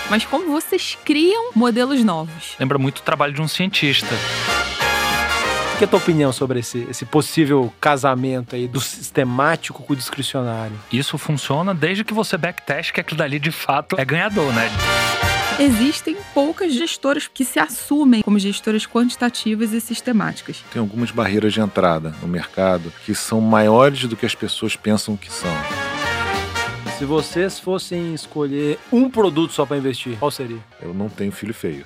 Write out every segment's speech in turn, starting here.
mas como vocês criam modelos novos. Lembra muito o trabalho de um cientista. O que é a tua opinião sobre esse possível casamento aí do sistemático com o discricionário? Isso funciona desde que você backteste que aquilo dali de fato é ganhador, né? Existem poucas gestoras que se assumem como gestoras quantitativas e sistemáticas. Tem algumas barreiras de entrada no mercado que são maiores do que as pessoas pensam que são. Se vocês fossem escolher um produto só para investir, qual seria? Eu não tenho filho feio.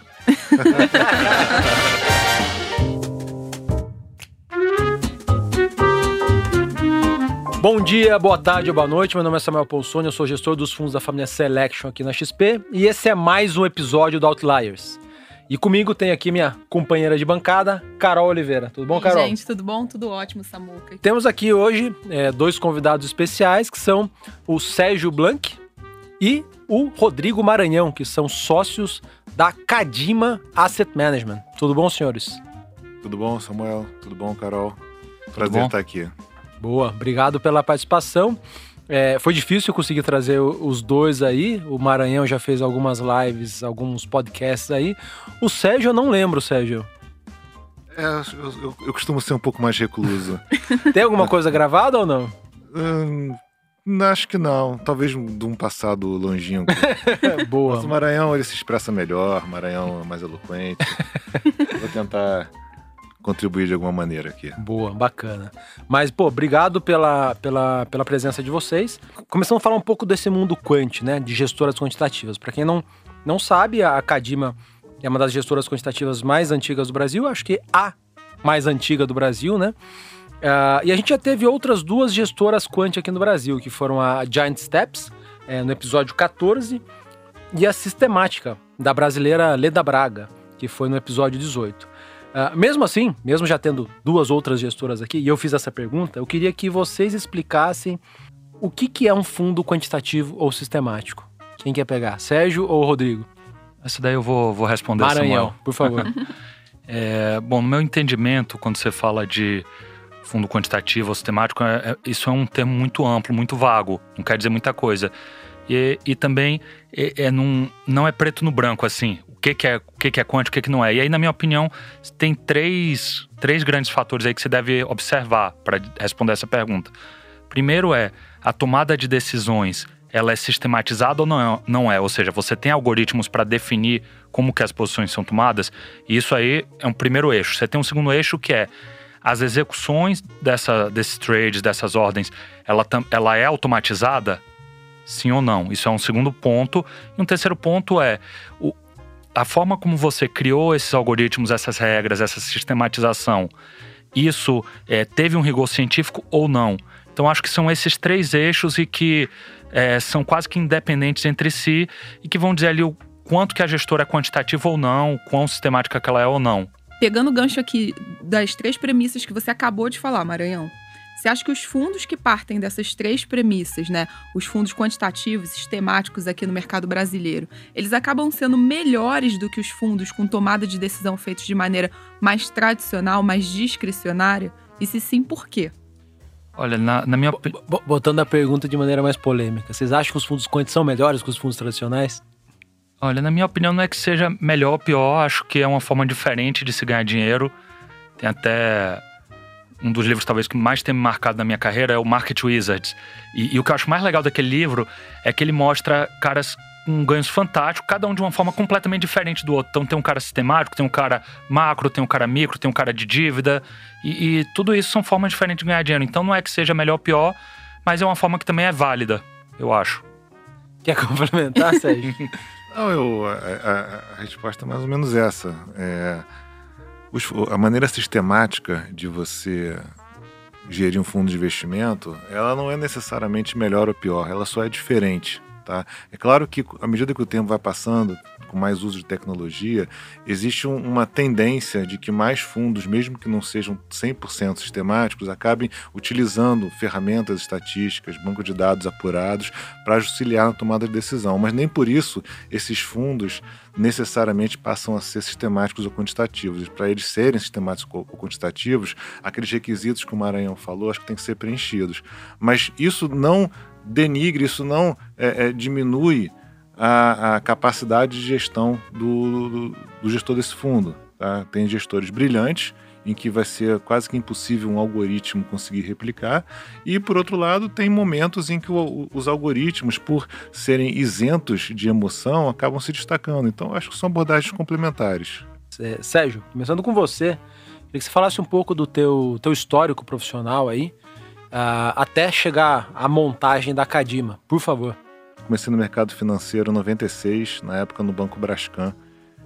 Bom dia, boa tarde ou boa noite, meu nome é Samuel Polsoni, eu sou gestor dos fundos da família Selection aqui na XP e esse é mais um episódio do Outliers. E comigo tem aqui minha companheira de bancada, Carol Oliveira. Tudo bom, Carol? Gente, tudo bom? Tudo ótimo, Samuca. Temos aqui hoje dois convidados especiais, que são o Sérgio Blanc e o Rodrigo Maranhão, que são sócios da Cadima Asset Management. Tudo bom, senhores? Tudo bom, Samuel? Tudo bom, Carol? Prazer estar aqui. Boa, obrigado pela participação. Foi difícil conseguir trazer os dois aí. O Maranhão já fez algumas lives, alguns podcasts aí. O Sérgio, eu não lembro, Sérgio. Eu costumo ser um pouco mais recluso. Tem alguma coisa gravada ou não? Acho que não. Talvez de um passado longínquo. Boa. Mas o Maranhão, ele se expressa melhor. O Maranhão é mais eloquente. Vou tentar contribuir de alguma maneira aqui. Boa, bacana. Mas, obrigado pela presença de vocês. Começamos a falar um pouco desse mundo quant, né, de gestoras quantitativas. Para quem não sabe, a Cadima é uma das gestoras quantitativas mais antigas do Brasil, acho que a mais antiga do Brasil, né? E a gente já teve outras duas gestoras quant aqui no Brasil, que foram a Giant Steps, no episódio 14, e a Sistemática, da brasileira Leda Braga, que foi no episódio 18. Mesmo assim, mesmo já tendo duas outras gestoras aqui, e eu fiz essa pergunta, eu queria que vocês explicassem o que é um fundo quantitativo ou sistemático. Quem quer pegar? Sérgio ou Rodrigo? Essa daí eu vou responder, Maranhão, Samuel. por favor. Bom, no meu entendimento, quando você fala de fundo quantitativo ou sistemático, isso é um termo muito amplo, muito vago, não quer dizer muita coisa. E também não é preto no branco, assim. O que é quant, o que não é. E aí, na minha opinião, tem três grandes fatores aí que você deve observar para responder essa pergunta. Primeiro a tomada de decisões, ela é sistematizada ou não é? Ou seja, você tem algoritmos para definir como que as posições são tomadas, e isso aí é um primeiro eixo. Você tem um segundo eixo que é as execuções desses trades, dessas ordens, ela é automatizada? Sim ou não? Isso é um segundo ponto. E um terceiro ponto a forma como você criou esses algoritmos, essas regras, essa sistematização, isso teve um rigor científico ou não? Então, acho que são esses três eixos e que são quase que independentes entre si e que vão dizer ali o quanto que a gestora é quantitativa ou não, quão sistemática que ela é ou não. Pegando o gancho aqui das três premissas que você acabou de falar, Maranhão, você acha que os fundos que partem dessas três premissas, né, os fundos quantitativos, sistemáticos aqui no mercado brasileiro, eles acabam sendo melhores do que os fundos com tomada de decisão feitos de maneira mais tradicional, mais discricionária? E se sim, por quê? Olha, na minha... Botando a pergunta de maneira mais polêmica, vocês acham que os fundos quant são melhores que os fundos tradicionais? Olha, na minha opinião, não é que seja melhor ou pior, acho que é uma forma diferente de se ganhar dinheiro. Tem até... Um dos livros talvez que mais tem me marcado na minha carreira é o Market Wizards. E o que eu acho mais legal daquele livro é que ele mostra caras com ganhos fantásticos, cada um de uma forma completamente diferente do outro. Então tem um cara sistemático, tem um cara macro, tem um cara micro, tem um cara de dívida. E tudo isso são formas diferentes de ganhar dinheiro. Então não é que seja melhor ou pior, mas é uma forma que também é válida, eu acho. Quer complementar, Sérgio? Não, a resposta é mais ou menos essa. A maneira sistemática de você gerir um fundo de investimento, ela não é necessariamente melhor ou pior, ela só é diferente, tá? É claro que, à medida que o tempo vai passando, com mais uso de tecnologia, existe uma tendência de que mais fundos, mesmo que não sejam 100% sistemáticos, acabem utilizando ferramentas estatísticas, banco de dados apurados para auxiliar na tomada de decisão. Mas nem por isso esses fundos necessariamente passam a ser sistemáticos ou quantitativos. Para eles serem sistemáticos ou quantitativos, aqueles requisitos que o Maranhão falou, acho que tem que ser preenchidos. Mas isso não denigre, isso não diminui a capacidade de gestão do gestor desse fundo. Tá? Tem gestores brilhantes, em que vai ser quase que impossível um algoritmo conseguir replicar. E, por outro lado, tem momentos em que os algoritmos, por serem isentos de emoção, acabam se destacando. Então, acho que são abordagens complementares. Sérgio, começando com você, queria que você falasse um pouco do teu histórico profissional aí, até chegar à montagem da Cadima, por favor. Comecei no mercado financeiro em 96, na época no Banco Brascan,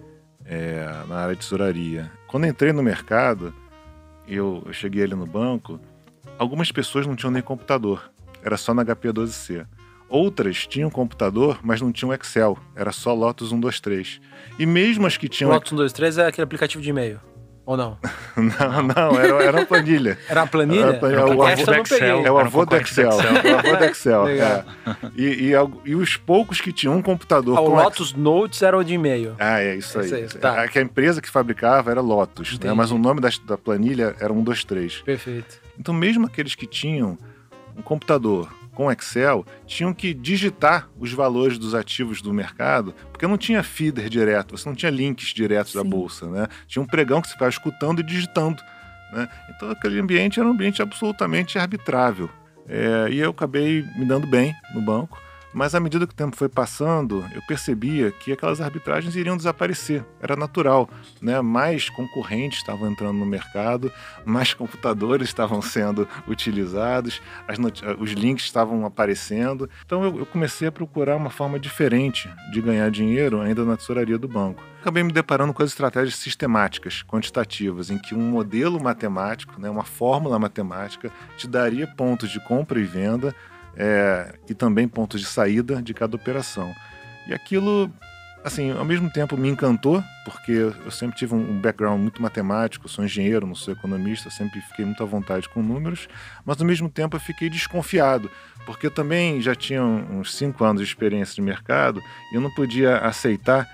na área de tesouraria. Quando entrei no mercado, eu cheguei ali no banco, algumas pessoas não tinham nem computador, era só na HP12C. Outras tinham computador, mas não tinham Excel, era só Lotus 123. E mesmo as que tinham... Lotus 123 é aquele aplicativo de e-mail, ou não? não, era uma planilha. Era uma planilha? Era o avô do Excel. É o avô do Excel. É o avô do Excel. Legal. E os poucos que tinham um computador... O Lotus Notes era o de e-mail. É isso aí. Tá. Que a empresa que fabricava era Lotus, né? Mas o nome da planilha era 123. Perfeito. Então, mesmo aqueles que tinham um computador com Excel, tinham que digitar os valores dos ativos do mercado, porque não tinha feeder direto, você não tinha links diretos da bolsa, né? Tinha um pregão que você ficava escutando e digitando, né? Então, aquele ambiente era um ambiente absolutamente arbitrável. E eu acabei me dando bem no banco, mas à medida que o tempo foi passando, eu percebia que aquelas arbitragens iriam desaparecer. Era natural, né? Mais concorrentes estavam entrando no mercado, mais computadores estavam sendo utilizados, os links estavam aparecendo. Então eu comecei a procurar uma forma diferente de ganhar dinheiro ainda na tesouraria do banco. Acabei me deparando com as estratégias sistemáticas, quantitativas, em que um modelo matemático, né, uma fórmula matemática, te daria pontos de compra e venda, e também pontos de saída de cada operação. E aquilo, assim, ao mesmo tempo me encantou, porque eu sempre tive um background muito matemático, sou engenheiro, não sou economista, sempre fiquei muito à vontade com números, mas ao mesmo tempo eu fiquei desconfiado, porque eu também já tinha uns 5 anos de experiência de mercado e eu não podia aceitar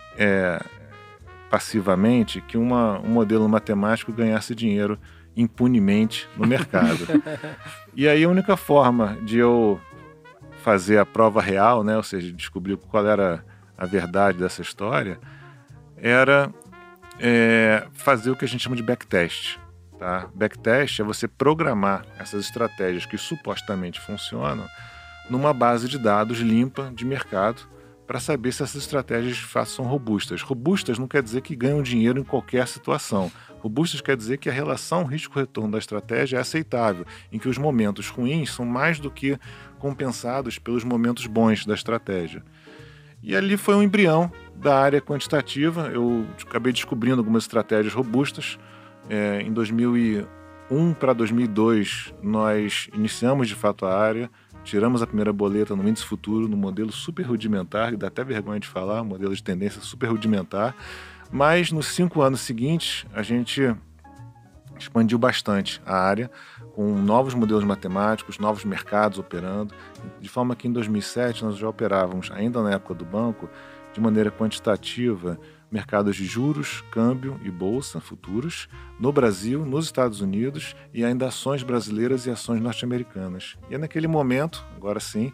passivamente que um modelo matemático ganhasse dinheiro impunemente no mercado. E aí a única forma de eu fazer a prova real, né, ou seja, descobrir qual era a verdade dessa história, era fazer o que a gente chama de backtest. Tá? Backtest é você programar essas estratégias que supostamente funcionam numa base de dados limpa de mercado para saber se essas estratégias de fato são robustas. Robustas não quer dizer que ganham dinheiro em qualquer situação. Robustas quer dizer que a relação risco-retorno da estratégia é aceitável, em que os momentos ruins são mais do que compensados pelos momentos bons da estratégia. E ali foi um embrião da área quantitativa. Eu acabei descobrindo algumas estratégias robustas. Em 2001 para 2002, nós iniciamos de fato a área, tiramos a primeira boleta no índice futuro, no modelo super rudimentar, que dá até vergonha de falar, um modelo de tendência super rudimentar. Mas nos 5 anos seguintes, a gente expandiu bastante a área, com novos modelos matemáticos, novos mercados operando, de forma que em 2007 nós já operávamos, ainda na época do banco, de maneira quantitativa, mercados de juros, câmbio e bolsa, futuros, no Brasil, nos Estados Unidos e ainda ações brasileiras e ações norte-americanas. E naquele momento, agora sim,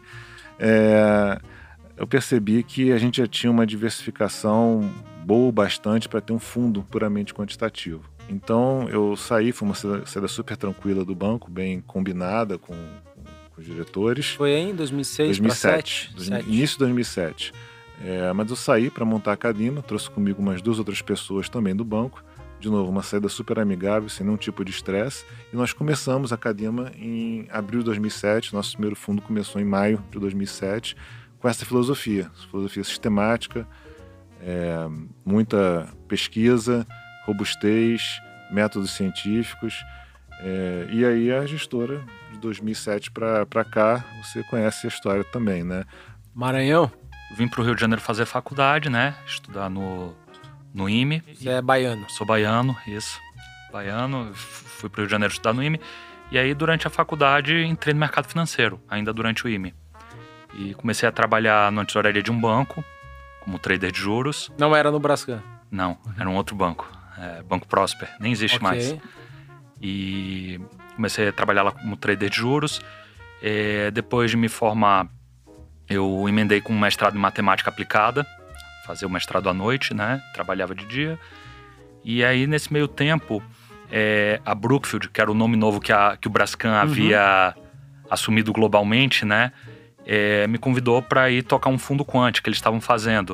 eu percebi que a gente já tinha uma diversificação boa bastante para ter um fundo puramente quantitativo. Então eu saí, foi uma saída super tranquila do banco, bem combinada com os diretores. Foi em 2006 para 2007? Início de 2007. Mas eu saí para montar a Cadima, trouxe comigo umas 2 outras pessoas também do banco. De novo, uma saída super amigável, sem nenhum tipo de estresse. E nós começamos a Cadima em abril de 2007. Nosso primeiro fundo começou em maio de 2007, com essa filosofia sistemática, muita pesquisa, robustez, métodos científicos. E aí a gestora, de 2007 para cá, você conhece a história também, né? Maranhão? Vim para o Rio de Janeiro fazer faculdade, né? Estudar no IME. Você é baiano? Sou baiano, isso. Baiano, fui para o Rio de Janeiro estudar no IME. E aí, durante a faculdade, entrei no mercado financeiro, ainda durante o IME. E comecei a trabalhar na tesouraria de um banco, como trader de juros. Não era no Brascan? Não, era um outro banco. Banco Prosper, nem existe mais. E comecei a trabalhar lá como trader de juros. Depois de me formar, eu emendei com um mestrado em matemática aplicada, fazia o mestrado à noite, né? Trabalhava de dia. E aí, nesse meio tempo, a Brookfield, que era o nome novo que o Brascan havia assumido globalmente, né? Me convidou para ir tocar um fundo quant que eles estavam fazendo.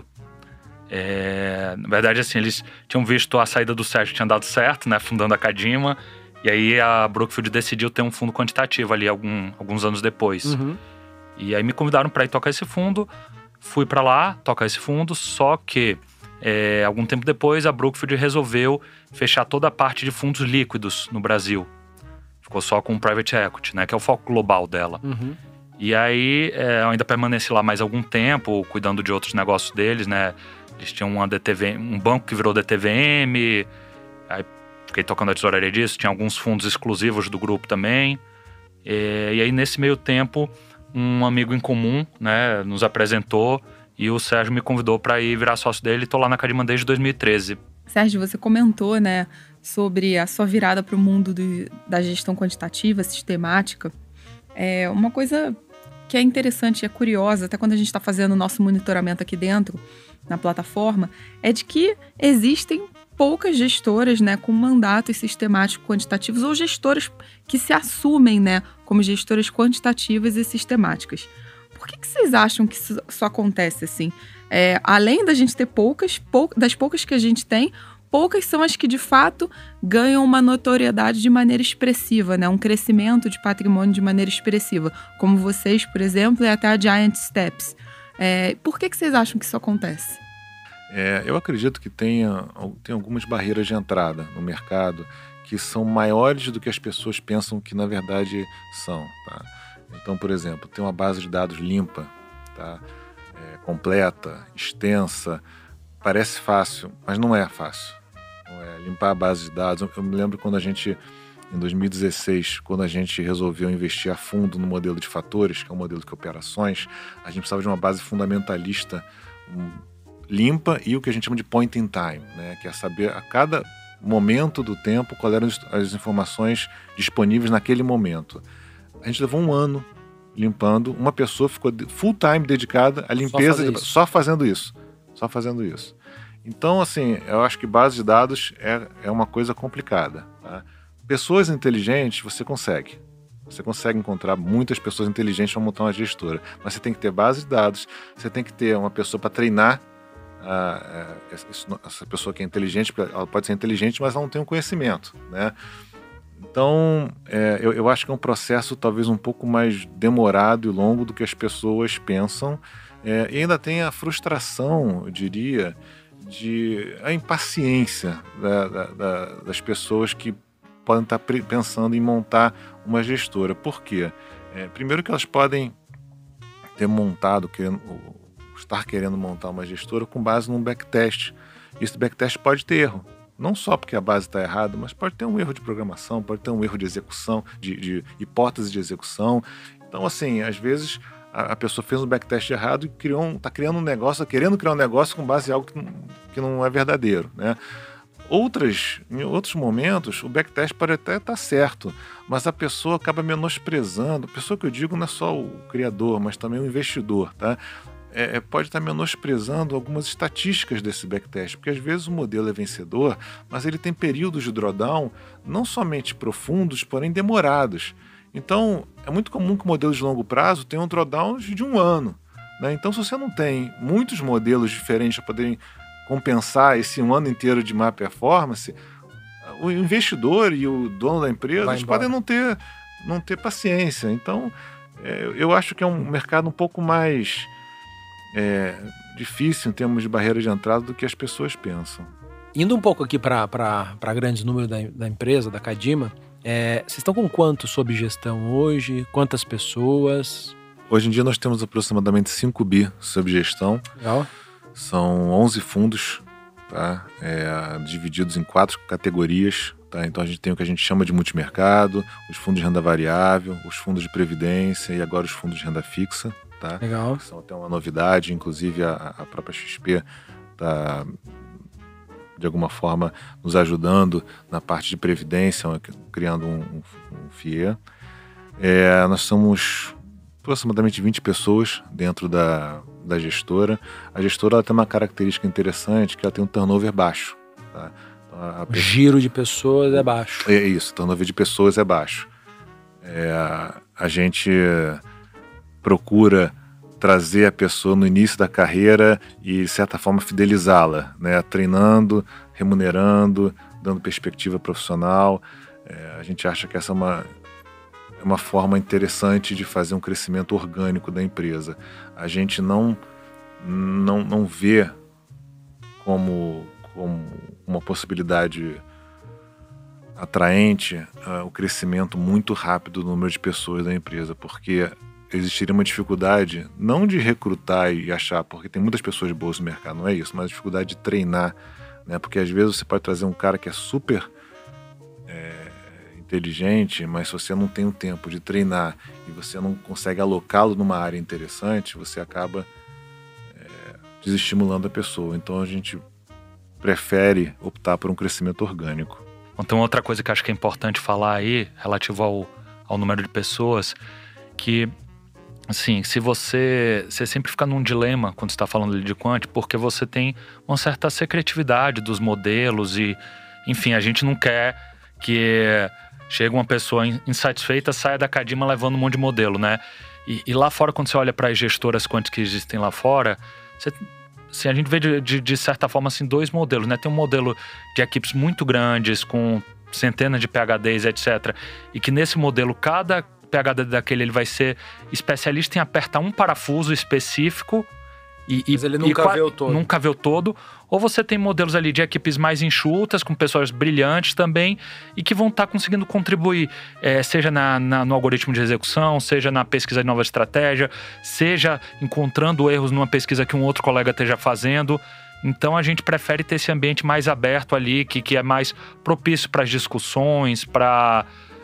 Na verdade, assim, eles tinham visto a saída do Sérgio que tinha dado certo, né? Fundando a Cadima. E aí a Brookfield decidiu ter um fundo quantitativo ali alguns anos depois. E aí me convidaram para ir tocar esse fundo. Fui para lá tocar esse fundo, só que algum tempo depois a Brookfield resolveu fechar toda a parte de fundos líquidos no Brasil. Ficou só com o Private Equity, né, que é o foco global dela. E aí eu ainda permaneci lá mais algum tempo, cuidando de outros negócios deles, né. Eles tinham um banco que virou DTVM, aí fiquei tocando a tesouraria disso. Tinha alguns fundos exclusivos do grupo também. E aí nesse meio tempo, um amigo em comum, né, nos apresentou e o Sérgio me convidou para ir virar sócio dele. Estou lá na Cadima desde 2013. Sérgio, você comentou, né, sobre a sua virada para o mundo da gestão quantitativa, sistemática. Uma coisa que é interessante e é curiosa, até quando a gente está fazendo o nosso monitoramento aqui dentro, na plataforma, é de que existem poucas gestoras, né, com mandatos sistemáticos quantitativos ou gestoras que se assumem, né, como gestoras quantitativas e sistemáticas. Por que vocês acham que isso acontece assim? Além da gente ter das poucas que a gente tem, poucas são as que de fato ganham uma notoriedade de maneira expressiva, né, um crescimento de patrimônio de maneira expressiva, como vocês, por exemplo, e até a Giant Steps. Por que vocês acham que isso acontece? Eu acredito que tem algumas barreiras de entrada no mercado que são maiores do que as pessoas pensam que na verdade são, tá? Então, por exemplo, tem uma base de dados limpa, tá? Completa, extensa, parece fácil, mas não é fácil. Não é. Limpar a base de dados. Eu me lembro quando em 2016, quando a gente resolveu investir a fundo no modelo de fatores, que é um modelo de operações, a gente precisava de uma base fundamentalista limpa e o que a gente chama de point in time, né? Que é saber a cada momento do tempo quais eram as informações disponíveis naquele momento. A gente levou um ano limpando, uma pessoa ficou full time dedicada à limpeza, só fazendo isso. Então, assim, eu acho que base de dados é uma coisa complicada, tá? Pessoas inteligentes, você consegue. Você consegue encontrar muitas pessoas inteligentes para montar uma gestora. Mas você tem que ter base de dados, você tem que ter uma pessoa para treinar essa pessoa que é inteligente. Ela pode ser inteligente, mas ela não tem um conhecimento, né? Então, eu acho que é um processo talvez um pouco mais demorado e longo do que as pessoas pensam. E ainda tem a frustração, eu diria, a impaciência das pessoas que podem estar pensando em montar uma gestora. Por quê? Primeiro que elas podem ter estar querendo montar uma gestora com base num backtest. Esse backtest pode ter erro. Não só porque a base está errada, mas pode ter um erro de programação, pode ter um erro de execução, de hipótese de execução. Então, assim, às vezes a pessoa fez um backtest errado e está criando um negócio, querendo criar um negócio com base em algo que não é verdadeiro, né? Em outros momentos, o backtest pode até estar certo, mas a pessoa acaba menosprezando. A pessoa que eu digo não é só o criador, mas também o investidor, tá? Pode estar menosprezando algumas estatísticas desse backtest, porque às vezes o modelo é vencedor, mas ele tem períodos de drawdown não somente profundos, porém demorados. Então, é muito comum que o modelo de longo prazo tenha um drawdown de um ano, né? Então, se você não tem muitos modelos diferentes para poderem compensar esse um ano inteiro de má performance, o investidor e o dono da empresa podem não ter paciência. Então, eu acho que é um mercado um pouco mais difícil em termos de barreira de entrada do que as pessoas pensam. Indo um pouco aqui para grandes números da empresa, da Cadima, vocês estão com quanto sob gestão hoje? Quantas pessoas? Hoje em dia nós temos aproximadamente 5 bi sob gestão. Legal. São 11 fundos, tá? Divididos em 4 categorias. Tá? Então a gente tem o que a gente chama de multimercado, os fundos de renda variável, os fundos de previdência e agora os fundos de renda fixa. Tá? Legal. São até uma novidade, inclusive a própria XP está, de alguma forma, nos ajudando na parte de previdência, criando um FIE. Nós somos aproximadamente 20 pessoas dentro da gestora. A gestora ela tem uma característica interessante, que ela tem um turnover baixo. Tá? Então, O giro de pessoas é baixo. É isso, o turnover de pessoas é baixo. A gente procura trazer a pessoa no início da carreira e, de certa forma, fidelizá-la, né? Treinando, remunerando, dando perspectiva profissional. A gente acha que essa é uma forma interessante de fazer um crescimento orgânico da empresa. A gente não vê como uma possibilidade atraente o crescimento muito rápido do número de pessoas da empresa, porque existiria uma dificuldade, não de recrutar e achar, porque tem muitas pessoas boas no mercado, não é isso, mas a dificuldade de treinar, né? Porque às vezes você pode trazer um cara que é super inteligente, mas se você não tem o tempo de treinar e você não consegue alocá-lo numa área interessante, você acaba desestimulando a pessoa. Então a gente prefere optar por um crescimento orgânico. Então, outra coisa que acho que é importante falar aí, relativo ao número de pessoas, que, assim, se você sempre fica num dilema quando você está falando de quant, porque você tem uma certa secretividade dos modelos e, enfim, a gente não quer que chegue uma pessoa insatisfeita, saia da Cadima levando um monte de modelo, né? E lá fora, quando você olha para as gestoras quant que existem lá fora, a gente vê de certa forma assim, dois modelos, né? Tem um modelo de equipes muito grandes, com centenas de PhDs, etc. E que nesse modelo, cada PhD daquele ele vai ser especialista em apertar um parafuso específico. Mas ele nunca vê o todo. Nunca vê o todo. Ou você tem modelos ali de equipes mais enxutas, com pessoas brilhantes também, e que vão estar conseguindo contribuir, seja no algoritmo de execução, seja na pesquisa de nova estratégia, seja encontrando erros numa pesquisa que um outro colega esteja fazendo. Então a gente prefere ter esse ambiente mais aberto ali, que é mais propício para as discussões, para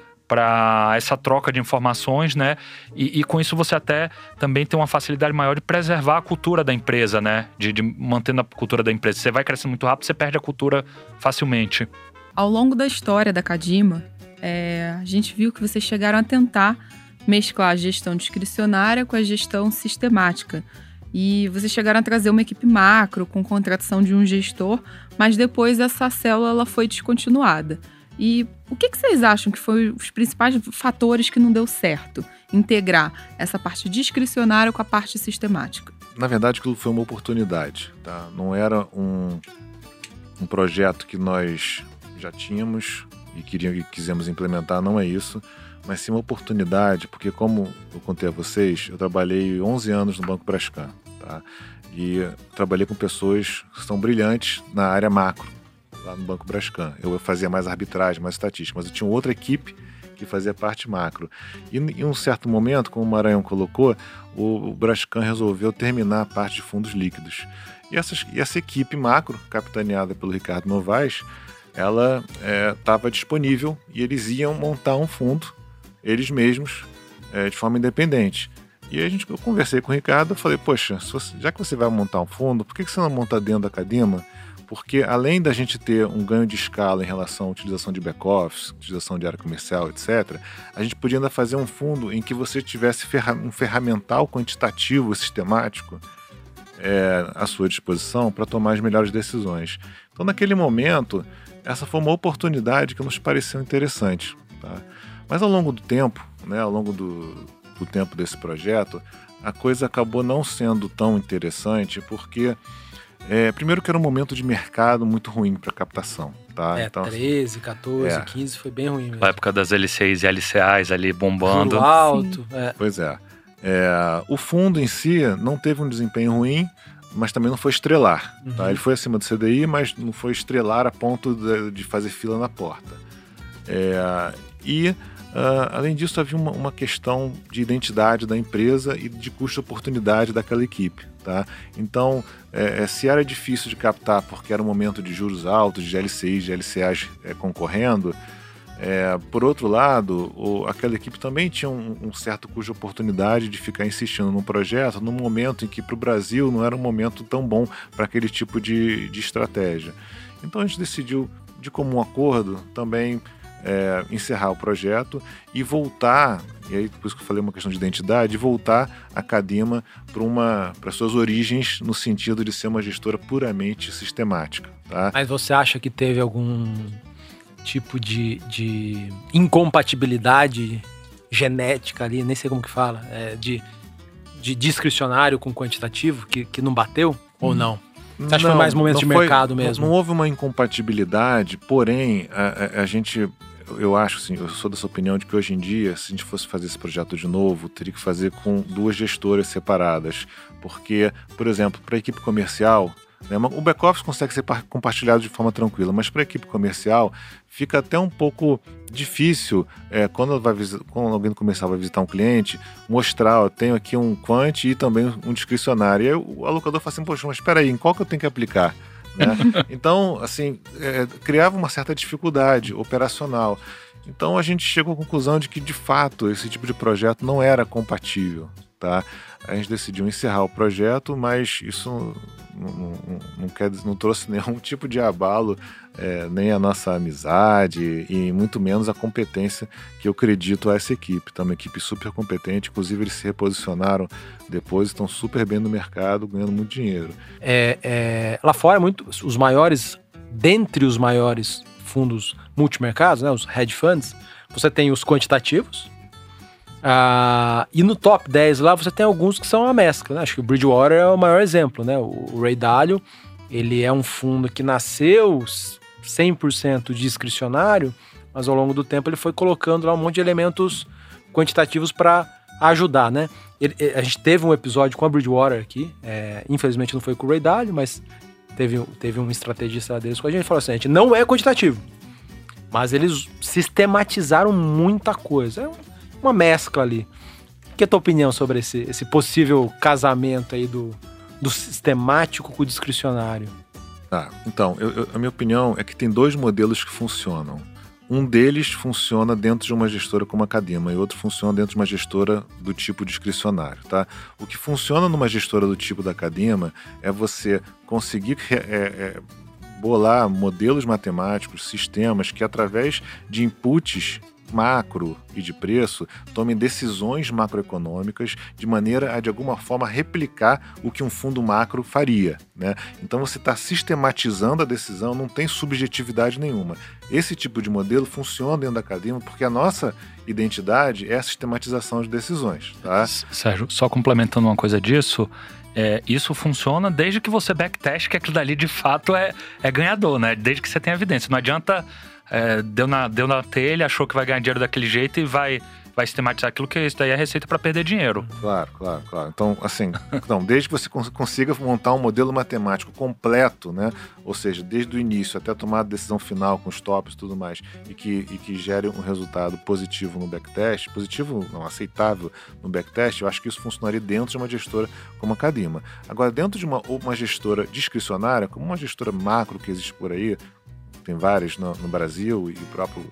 essa troca de informações, né? E com isso você até também tem uma facilidade maior de preservar a cultura da empresa, né? De mantendo a cultura da empresa. Você vai crescendo muito rápido, você perde a cultura facilmente. Ao longo da história da Cadima, a gente viu que vocês chegaram a tentar mesclar a gestão discricionária com a gestão sistemática. E vocês chegaram a trazer uma equipe macro com contratação de um gestor, mas depois essa célula ela foi descontinuada. E o que vocês acham que foram os principais fatores que não deu certo? Integrar essa parte discricionária com a parte sistemática. Na verdade, aquilo foi uma oportunidade, tá? Não era um projeto que nós já tínhamos e quisemos implementar, não é isso, mas sim uma oportunidade, porque como eu contei a vocês, eu trabalhei 11 anos no Banco Brascan, tá? E trabalhei com pessoas que são brilhantes na área macro, lá no Banco Brascan. Eu fazia mais arbitragem, mais estatística, mas eu tinha outra equipe que fazia parte macro. E em um certo momento, como o Maranhão colocou, o Brascan resolveu terminar a parte de fundos líquidos. E essa equipe macro, capitaneada pelo Ricardo Novaes, ela estava disponível e eles iam montar um fundo, eles mesmos, de forma independente. E eu conversei com o Ricardo e falei, poxa, já que você vai montar um fundo, por que você não monta dentro da Cadima? Porque além da gente ter um ganho de escala em relação à utilização de back-office, utilização de área comercial, etc., a gente podia ainda fazer um fundo em que você tivesse um ferramental quantitativo sistemático à sua disposição para tomar as melhores decisões. Então, naquele momento, essa foi uma oportunidade que nos pareceu interessante. Tá? Mas ao longo do tempo, né, ao longo do tempo desse projeto, a coisa acabou não sendo tão interessante porque... primeiro que era um momento de mercado muito ruim para captação, tá? Então, 13, 14, 15 foi bem ruim mesmo. Na época das LCs e LCAs ali bombando. Juro alto. Pois é. O fundo em si não teve um desempenho ruim, mas também não foi estrelar. Uhum. Tá? Ele foi acima do CDI, mas não foi estrelar a ponto de fazer fila na porta. Além disso, havia uma questão de identidade da empresa e de custo-oportunidade daquela equipe. Tá? Então, se era difícil de captar porque era um momento de juros altos, de LCIs, de LCAs concorrendo, por outro lado, aquela equipe também tinha um certo custo-oportunidade de ficar insistindo num projeto num momento em que para o Brasil não era um momento tão bom para aquele tipo de estratégia. Então a gente decidiu, de comum acordo, também encerrar o projeto e voltar, e aí por isso que eu falei uma questão de identidade, voltar a Cadima para suas origens, no sentido de ser uma gestora puramente sistemática. Tá? Mas você acha que teve algum tipo de incompatibilidade genética ali, nem sei como que fala, de discricionário com quantitativo, que não bateu ou não? Você acha que foi mais momentos de mercado mesmo? Não houve uma incompatibilidade, porém, a gente... Eu acho, assim, eu sou dessa opinião de que hoje em dia, se a gente fosse fazer esse projeto de novo, teria que fazer com 2 gestoras separadas. Porque, por exemplo, para a equipe comercial, né, o back-office consegue ser compartilhado de forma tranquila, mas para a equipe comercial fica até um pouco difícil, quando alguém do comercial vai visitar um cliente, mostrar, eu tenho aqui um quant e também um discricionário. E aí o alocador fala assim, poxa, mas espera aí, em qual que eu tenho que aplicar? Né? Então, assim, criava uma certa dificuldade operacional. Então, a gente chegou à conclusão de que, de fato, esse tipo de projeto não era compatível. Tá? A gente decidiu encerrar o projeto, mas isso não trouxe nenhum tipo de abalo, nem a nossa amizade e muito menos a competência que eu acredito a essa equipe. Tá? Uma equipe super competente, inclusive eles se reposicionaram depois, estão super bem no mercado, ganhando muito dinheiro. Lá fora, dentre os maiores fundos multimercados, né, os hedge funds, você tem os quantitativos, e no top 10 lá você tem alguns que são uma mescla, né? Acho que o Bridgewater é o maior exemplo, né? O Ray Dalio, ele é um fundo que nasceu 100% discricionário, mas ao longo do tempo ele foi colocando lá um monte de elementos quantitativos para ajudar, né? A gente teve um episódio com a Bridgewater aqui, infelizmente não foi com o Ray Dalio, mas teve um estrategista deles com a gente, falou assim, a gente não é quantitativo, mas eles sistematizaram muita coisa, uma mescla ali. O que é a tua opinião sobre esse possível casamento aí do sistemático com o discricionário? Tá, então, a minha opinião é que tem 2 modelos que funcionam. Um deles funciona dentro de uma gestora como a Cadima e outro funciona dentro de uma gestora do tipo discricionário, tá? O que funciona numa gestora do tipo da Cadima é você conseguir bolar modelos matemáticos, sistemas que, através de inputs macro e de preço, tomem decisões macroeconômicas de maneira a, de alguma forma, replicar o que um fundo macro faria, né? Então você está sistematizando a decisão, não tem subjetividade nenhuma. Esse tipo de modelo funciona dentro da Cadima porque a nossa identidade é a sistematização de decisões, tá? Sérgio, só complementando uma coisa disso, isso funciona desde que você backteste que aquilo dali de fato é ganhador, né? Desde que você tenha evidência. Não adianta deu na telha, achou que vai ganhar dinheiro daquele jeito e vai sistematizar aquilo, que isso daí é receita para perder dinheiro. Claro. Então, assim, desde que você consiga montar um modelo matemático completo, né? Ou seja, desde o início até a tomada a decisão final com os tops e tudo mais, e que gere um resultado positivo no backtest, positivo não, aceitável no backtest, eu acho que isso funcionaria dentro de uma gestora como a Cadima. Agora, dentro de uma gestora discricionária, como uma gestora macro que existe por aí, tem várias no Brasil e próprio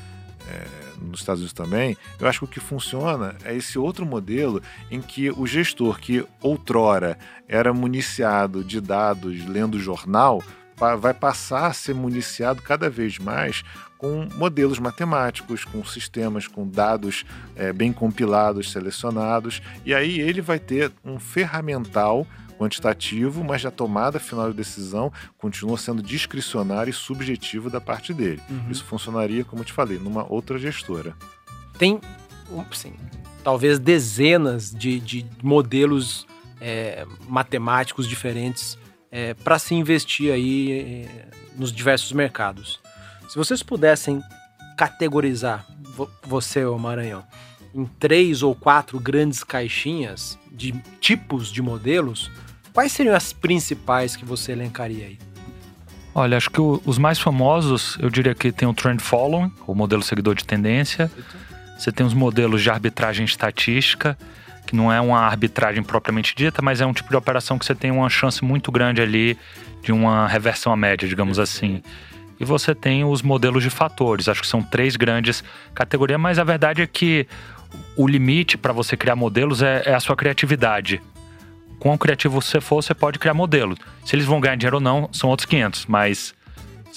nos Estados Unidos também, eu acho que o que funciona é esse outro modelo em que o gestor que outrora era municiado de dados lendo jornal, vai passar a ser municiado cada vez mais com modelos matemáticos, com sistemas, com dados bem compilados, selecionados, e aí ele vai ter um ferramental quantitativo, mas a tomada final de decisão continua sendo discricionária e subjetiva da parte dele. Isso funcionaria, como eu te falei, numa outra gestora. Tem, sim, talvez dezenas de modelos matemáticos diferentes para se investir aí nos diversos mercados. Se vocês pudessem categorizar você, ô Maranhão, em 3 ou 4 grandes caixinhas de tipos de modelos, quais seriam as principais que você elencaria aí? Olha, acho que os mais famosos, eu diria que tem o Trend Following, o modelo seguidor de tendência. Você tem os modelos de arbitragem estatística, que não é uma arbitragem propriamente dita, mas é um tipo de operação que você tem uma chance muito grande ali de uma reversão à média, digamos assim. E você tem os modelos de fatores, acho que são 3 grandes categorias, mas a verdade é que o limite para você criar modelos é a sua criatividade. Quão criativo você for, você pode criar modelos. Se eles vão ganhar dinheiro ou não, são outros 500, mas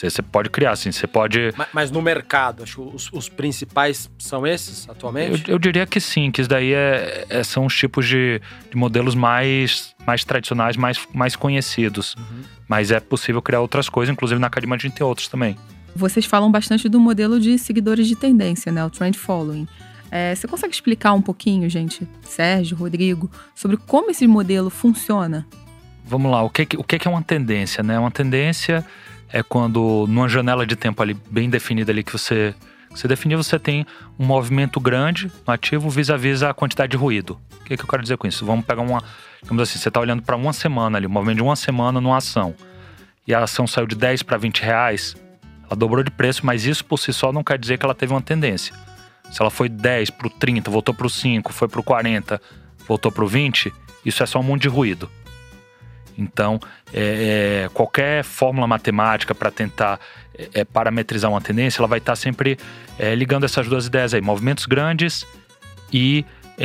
Você pode criar, assim, você pode... Mas no mercado, acho que os principais são esses atualmente? Eu diria que sim, que isso daí são os tipos de modelos mais tradicionais, mais conhecidos. Mas é possível criar outras coisas, inclusive na Academia a gente tem outros também. Vocês falam bastante do modelo de seguidores de tendência, né? O trend following. Você consegue explicar um pouquinho, gente, Sérgio, Rodrigo, sobre como esse modelo funciona? Vamos lá, o que é uma tendência, né? Uma tendência é quando, numa janela de tempo ali bem definida ali que você definiu, você tem um movimento grande no ativo vis-à-vis a quantidade de ruído. O que eu quero dizer com isso? Vamos pegar digamos assim, você está olhando para uma semana ali, o movimento de uma semana numa ação. E a ação saiu de 10 para 20 reais, ela dobrou de preço, mas isso por si só não quer dizer que ela teve uma tendência. Se ela foi 10 para o 30, voltou para o 5, foi para o 40, voltou para o 20, isso é só um monte de ruído. Então, qualquer fórmula matemática para tentar parametrizar uma tendência, ela vai estar sempre ligando essas duas ideias aí, movimentos grandes e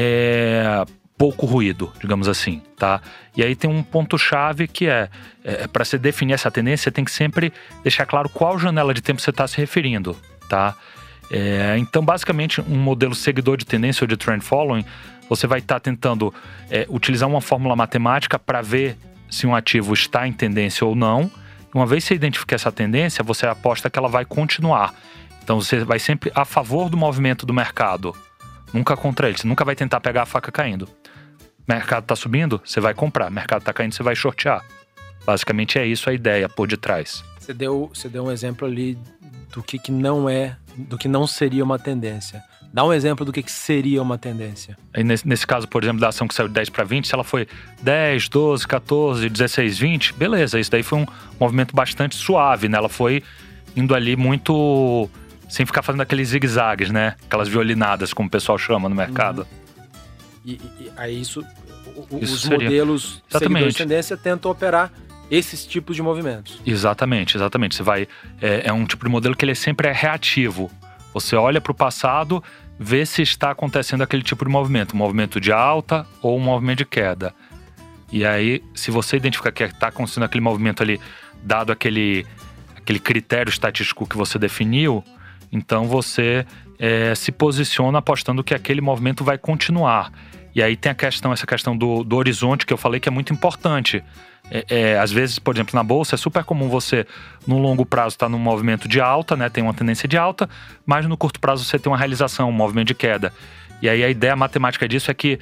pouco ruído, digamos assim, tá? E aí tem um ponto-chave que para você definir essa tendência, você tem que sempre deixar claro qual janela de tempo você está se referindo, tá? Então, basicamente, um modelo seguidor de tendência ou de trend following, você vai estar tentando utilizar uma fórmula matemática para ver se um ativo está em tendência ou não. Uma vez que você identifica essa tendência, você aposta que ela vai continuar. Então você vai sempre a favor do movimento do mercado, nunca contra ele. Você nunca vai tentar pegar a faca caindo. O mercado está subindo, você vai comprar. O mercado está caindo, você vai shortear. Basicamente é isso a ideia por detrás. Você deu um exemplo ali do que não seria uma tendência. Dá um exemplo do que seria uma tendência. Aí nesse caso, por exemplo, da ação que saiu de 10 para 20, se ela foi 10, 12, 14, 16, 20, beleza, isso daí foi um movimento bastante suave, né? Ela foi indo ali muito... sem ficar fazendo aqueles zigue-zagues, né? Aquelas violinadas, como o pessoal chama no mercado. E aí os seria... modelos Exatamente. Seguidores de tendência tentam operar esses tipos de movimentos. Exatamente. Você vai... É um tipo de modelo que ele sempre é reativo. Você olha para o passado, vê se está acontecendo aquele tipo de movimento. Um movimento de alta ou um movimento de queda. E aí, se você identificar que está acontecendo aquele movimento ali, dado aquele critério estatístico que você definiu, então você se posiciona apostando que aquele movimento vai continuar. E aí tem essa questão do horizonte que eu falei que é muito importante. Às vezes, por exemplo, na bolsa é super comum você, no longo prazo, estar num movimento de alta, né? Tem uma tendência de alta, mas no curto prazo você tem uma realização, um movimento de queda. E aí a ideia matemática disso é que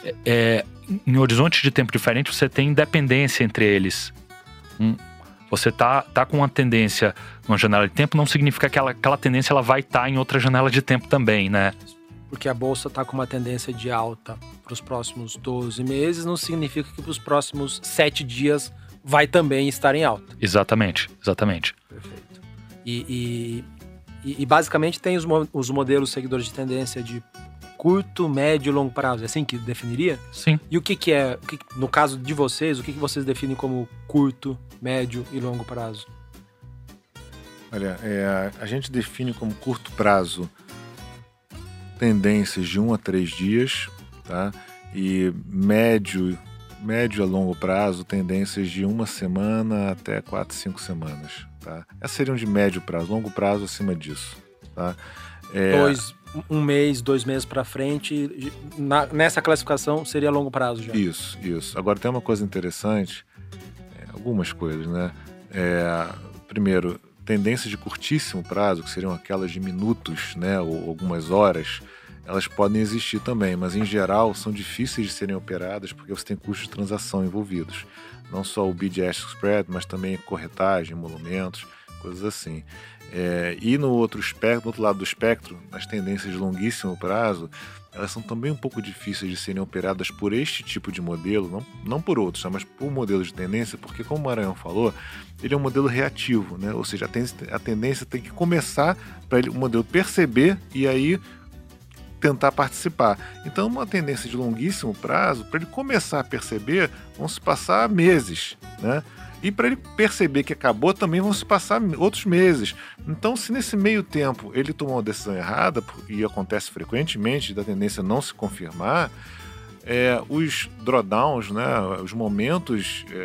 em horizontes de tempo diferentes você tem independência entre eles. Você tá com uma tendência numa janela de tempo, não significa que aquela tendência ela vai estar em outra janela de tempo também, né? Porque a bolsa está com uma tendência de alta para os próximos 12 meses, não significa que para os próximos 7 dias vai também estar em alta. Exatamente. Perfeito. E basicamente tem os modelos seguidores de tendência de curto, médio e longo prazo. É assim que definiria? Sim. E o que é, no caso de vocês, o que vocês definem como curto, médio e longo prazo? Olha, a gente define como curto prazo tendências de 1 a 3 dias, tá? E médio a longo prazo, tendências de 1 semana até 4, 5 semanas, tá? Essas seriam de médio prazo, longo prazo acima disso, tá? 1 mês, 2 meses para frente, nessa classificação seria longo prazo já. Isso. Agora tem uma coisa interessante, algumas coisas, né? Primeiro, tendências de curtíssimo prazo, que seriam aquelas de minutos, né, ou algumas horas, elas podem existir também, mas em geral são difíceis de serem operadas porque você tem custos de transação envolvidos. Não só o bid-ask spread, mas também corretagem, emolumentos, coisas assim. E no outro lado do espectro, as tendências de longuíssimo prazo, elas são também um pouco difíceis de serem operadas por este tipo de modelo, não por outros, mas por modelos de tendência, porque como o Maranhão falou, ele é um modelo reativo, né? Ou seja, a tendência tem que começar para o modelo perceber e aí tentar participar. Então, uma tendência de longuíssimo prazo, para ele começar a perceber, vão se passar meses, né? E para ele perceber que acabou, também vão se passar outros meses. Então, se nesse meio tempo ele tomou uma decisão errada, e acontece frequentemente da tendência não se confirmar, os drawdowns, né, os momentos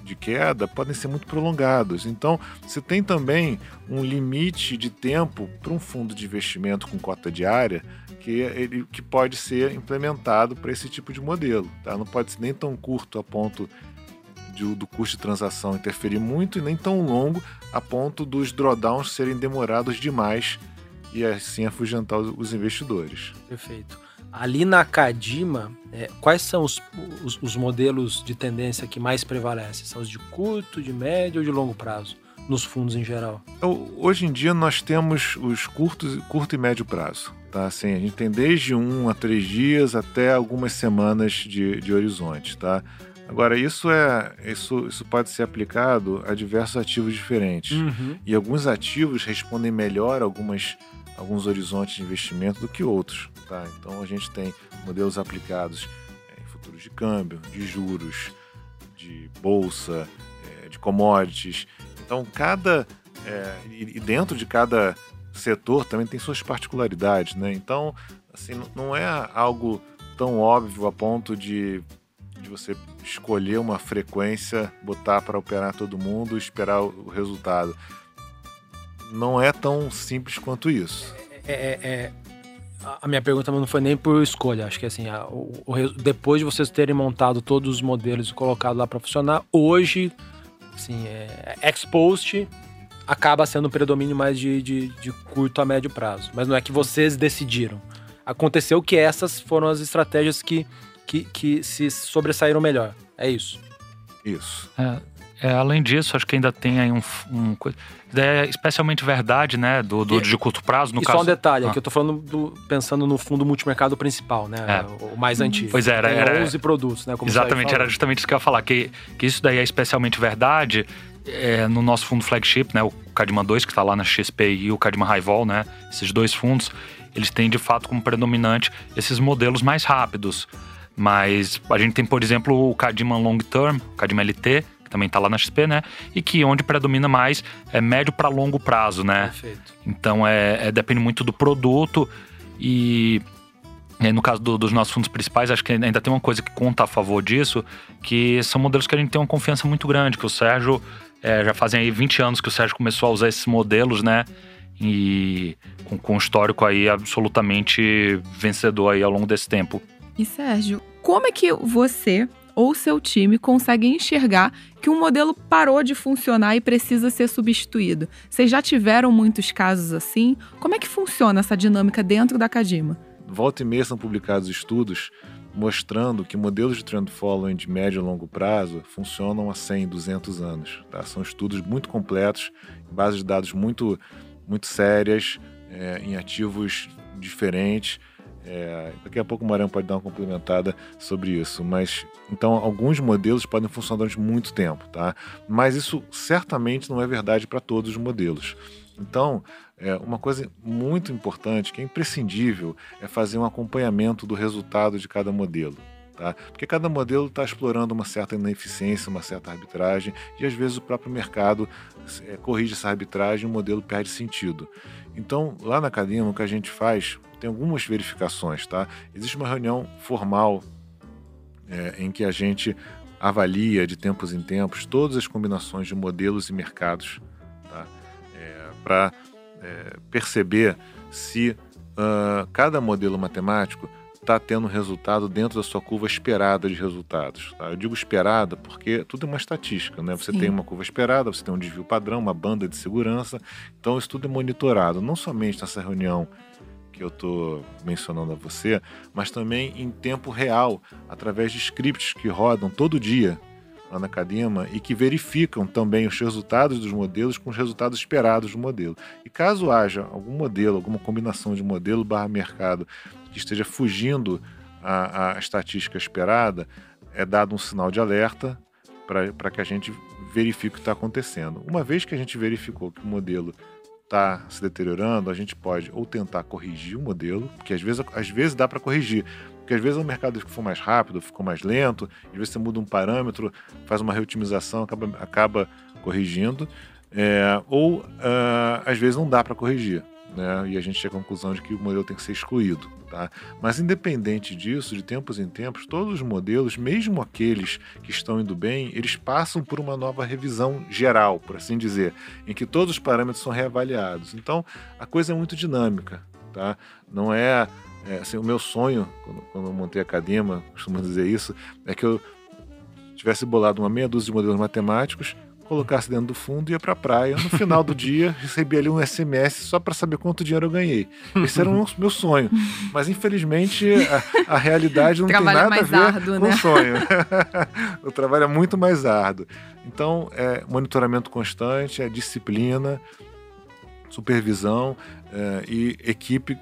de queda podem ser muito prolongados. Então, você tem também um limite de tempo para um fundo de investimento com cota diária que pode ser implementado para esse tipo de modelo. Tá? Não pode ser nem tão curto a ponto do custo de transação interferir muito e nem tão longo a ponto dos drawdowns serem demorados demais e assim afugentar os investidores. Perfeito. Ali na Cadima, quais são os modelos de tendência que mais prevalecem? São os de curto, de médio ou de longo prazo, nos fundos em geral? Hoje em dia nós temos os curto e médio prazo. Tá? Assim, a gente tem desde 1 a 3 dias até algumas semanas de horizonte. Tá? Agora, isso pode ser aplicado a diversos ativos diferentes. Uhum. E alguns ativos respondem melhor a alguns horizontes de investimento do que outros. Tá? Então, a gente tem modelos aplicados em futuros de câmbio, de juros, de bolsa, de commodities. Então, e dentro de cada setor também tem suas particularidades. Né? Então, assim, não é algo tão óbvio a ponto de você escolher uma frequência, botar para operar todo mundo e esperar o resultado. Não é tão simples quanto isso. A minha pergunta não foi nem por escolha. Acho que assim, depois de vocês terem montado todos os modelos e colocado lá para funcionar, hoje, assim, ex-post acaba sendo um predomínio mais de curto a médio prazo. Mas não é que vocês decidiram. Aconteceu que essas foram as estratégias que se sobressaíram melhor. É isso. Isso. Além disso, acho que ainda tem aí é especialmente verdade, né, de curto prazo, no caso. Só um detalhe, aqui eu tô falando pensando no fundo multimercado principal, né, o mais antigo. Pois é, era 11 produtos, né, como exatamente, era justamente isso que eu ia falar, que isso daí é especialmente verdade no nosso fundo flagship, né, o Cadima 2, que está lá na XP, e o Cadima Highvol, né, esses dois fundos, eles têm de fato como predominante esses modelos mais rápidos. Mas a gente tem, por exemplo, o Cadima Long Term, o Cadima LT, que também está lá na XP, né? E que onde predomina mais é médio para longo prazo, né? Perfeito. Então, depende muito do produto e no caso dos nossos fundos principais, acho que ainda tem uma coisa que conta a favor disso, que são modelos que a gente tem uma confiança muito grande, que o Sérgio, já fazem aí 20 anos que o Sérgio começou a usar esses modelos, né? E com um histórico aí absolutamente vencedor aí ao longo desse tempo. E Sérgio, como é que você ou seu time conseguem enxergar que um modelo parou de funcionar e precisa ser substituído? Vocês já tiveram muitos casos assim? Como é que funciona essa dinâmica dentro da Cadima? Volta e meia são publicados estudos mostrando que modelos de trend following de médio e longo prazo funcionam há 100, 200 anos. Tá? São estudos muito completos, bases de dados muito, muito sérias, em ativos diferentes. Daqui a pouco o Marião pode dar uma complementada sobre isso, mas então alguns modelos podem funcionar durante muito tempo, tá? Mas isso certamente não é verdade para todos os modelos. Então, uma coisa muito importante, que é imprescindível, é fazer um acompanhamento do resultado de cada modelo. Tá? Porque cada modelo está explorando uma certa ineficiência, uma certa arbitragem, e às vezes o próprio mercado corrige essa arbitragem e o modelo perde sentido. Então, lá na Cadima, o que a gente faz, tem algumas verificações. Tá? Existe uma reunião formal em que a gente avalia de tempos em tempos todas as combinações de modelos e mercados, tá? Para perceber se cada modelo matemático está tendo resultado dentro da sua curva esperada de resultados. Tá? Eu digo esperada porque tudo é uma estatística, né? Você tem uma curva esperada, você tem um desvio padrão, uma banda de segurança, então isso tudo é monitorado, não somente nessa reunião que eu estou mencionando a você, mas também em tempo real, através de scripts que rodam todo dia lá na Cadima e que verificam também os resultados dos modelos com os resultados esperados do modelo. E caso haja algum modelo, alguma combinação de modelo / mercado que esteja fugindo à estatística esperada, é dado um sinal de alerta para que a gente verifique o que está acontecendo. Uma vez que a gente verificou que o modelo está se deteriorando, a gente pode ou tentar corrigir o modelo, porque às vezes dá para corrigir, porque às vezes o mercado ficou mais rápido, ficou mais lento, às vezes você muda um parâmetro, faz uma reotimização, acaba corrigindo, ou às vezes não dá para corrigir. né? E a gente chega à conclusão de que o modelo tem que ser excluído, tá? Mas independente disso, de tempos em tempos, todos os modelos, mesmo aqueles que estão indo bem, eles passam por uma nova revisão geral, por assim dizer, em que todos os parâmetros são reavaliados. Então, a coisa é muito dinâmica, tá? Não é assim, o meu sonho, quando eu montei a Cadima, costumo dizer isso, é que eu tivesse bolado uma meia dúzia de modelos matemáticos, colocasse dentro do fundo e ia pra praia. No final do dia, recebia ali um SMS só para saber quanto dinheiro eu ganhei. Esse era o meu sonho. Mas, infelizmente, a realidade não tem nada a ver com o sonho. O trabalho é muito mais árduo. Então, monitoramento constante, disciplina, supervisão e equipe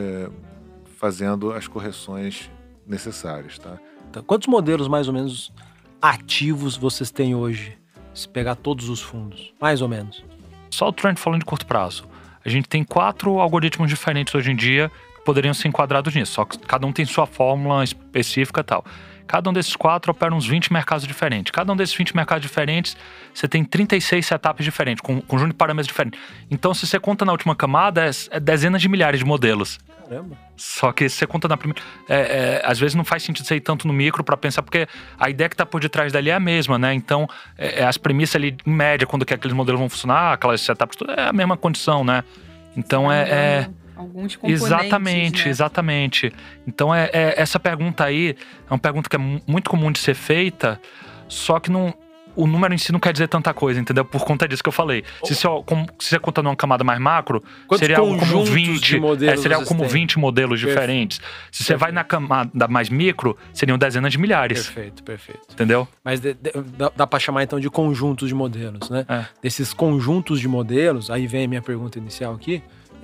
fazendo as correções necessárias, tá? Quantos modelos, mais ou menos, ativos vocês têm hoje? Se pegar todos os fundos, mais ou menos. Só o trend falando de curto prazo. A gente tem 4 algoritmos diferentes hoje em dia que poderiam ser enquadrados nisso, só que cada um tem sua fórmula específica e tal. Cada um desses 4 opera uns 20 mercados diferentes. Cada um desses 20 mercados diferentes, você tem 36 setups diferentes, com um conjunto de parâmetros diferentes. Então, se você conta na última camada, é dezenas de milhares de modelos. Caramba. Só que se você conta na primeira... às vezes não faz sentido você ir tanto no micro para pensar, porque a ideia que está por detrás dali é a mesma, né? Então, as premissas ali, em média, quando que aqueles modelos vão funcionar, aquelas setups, tudo é a mesma condição, né? Então, alguns componentes, exatamente, né? Exatamente. Então, essa pergunta aí é uma pergunta que é muito comum de ser feita, só que o número em si não quer dizer tanta coisa, entendeu? Por conta disso que eu falei. Se você conta numa camada mais macro, seria algo como 20 modelos. Seria algo como 20 modelos diferentes. Se você vai na camada mais micro, seriam dezenas de milhares. Perfeito. Entendeu? Mas dá pra chamar então de conjuntos de modelos, né? Desses conjuntos de modelos, aí vem a minha pergunta inicial aqui.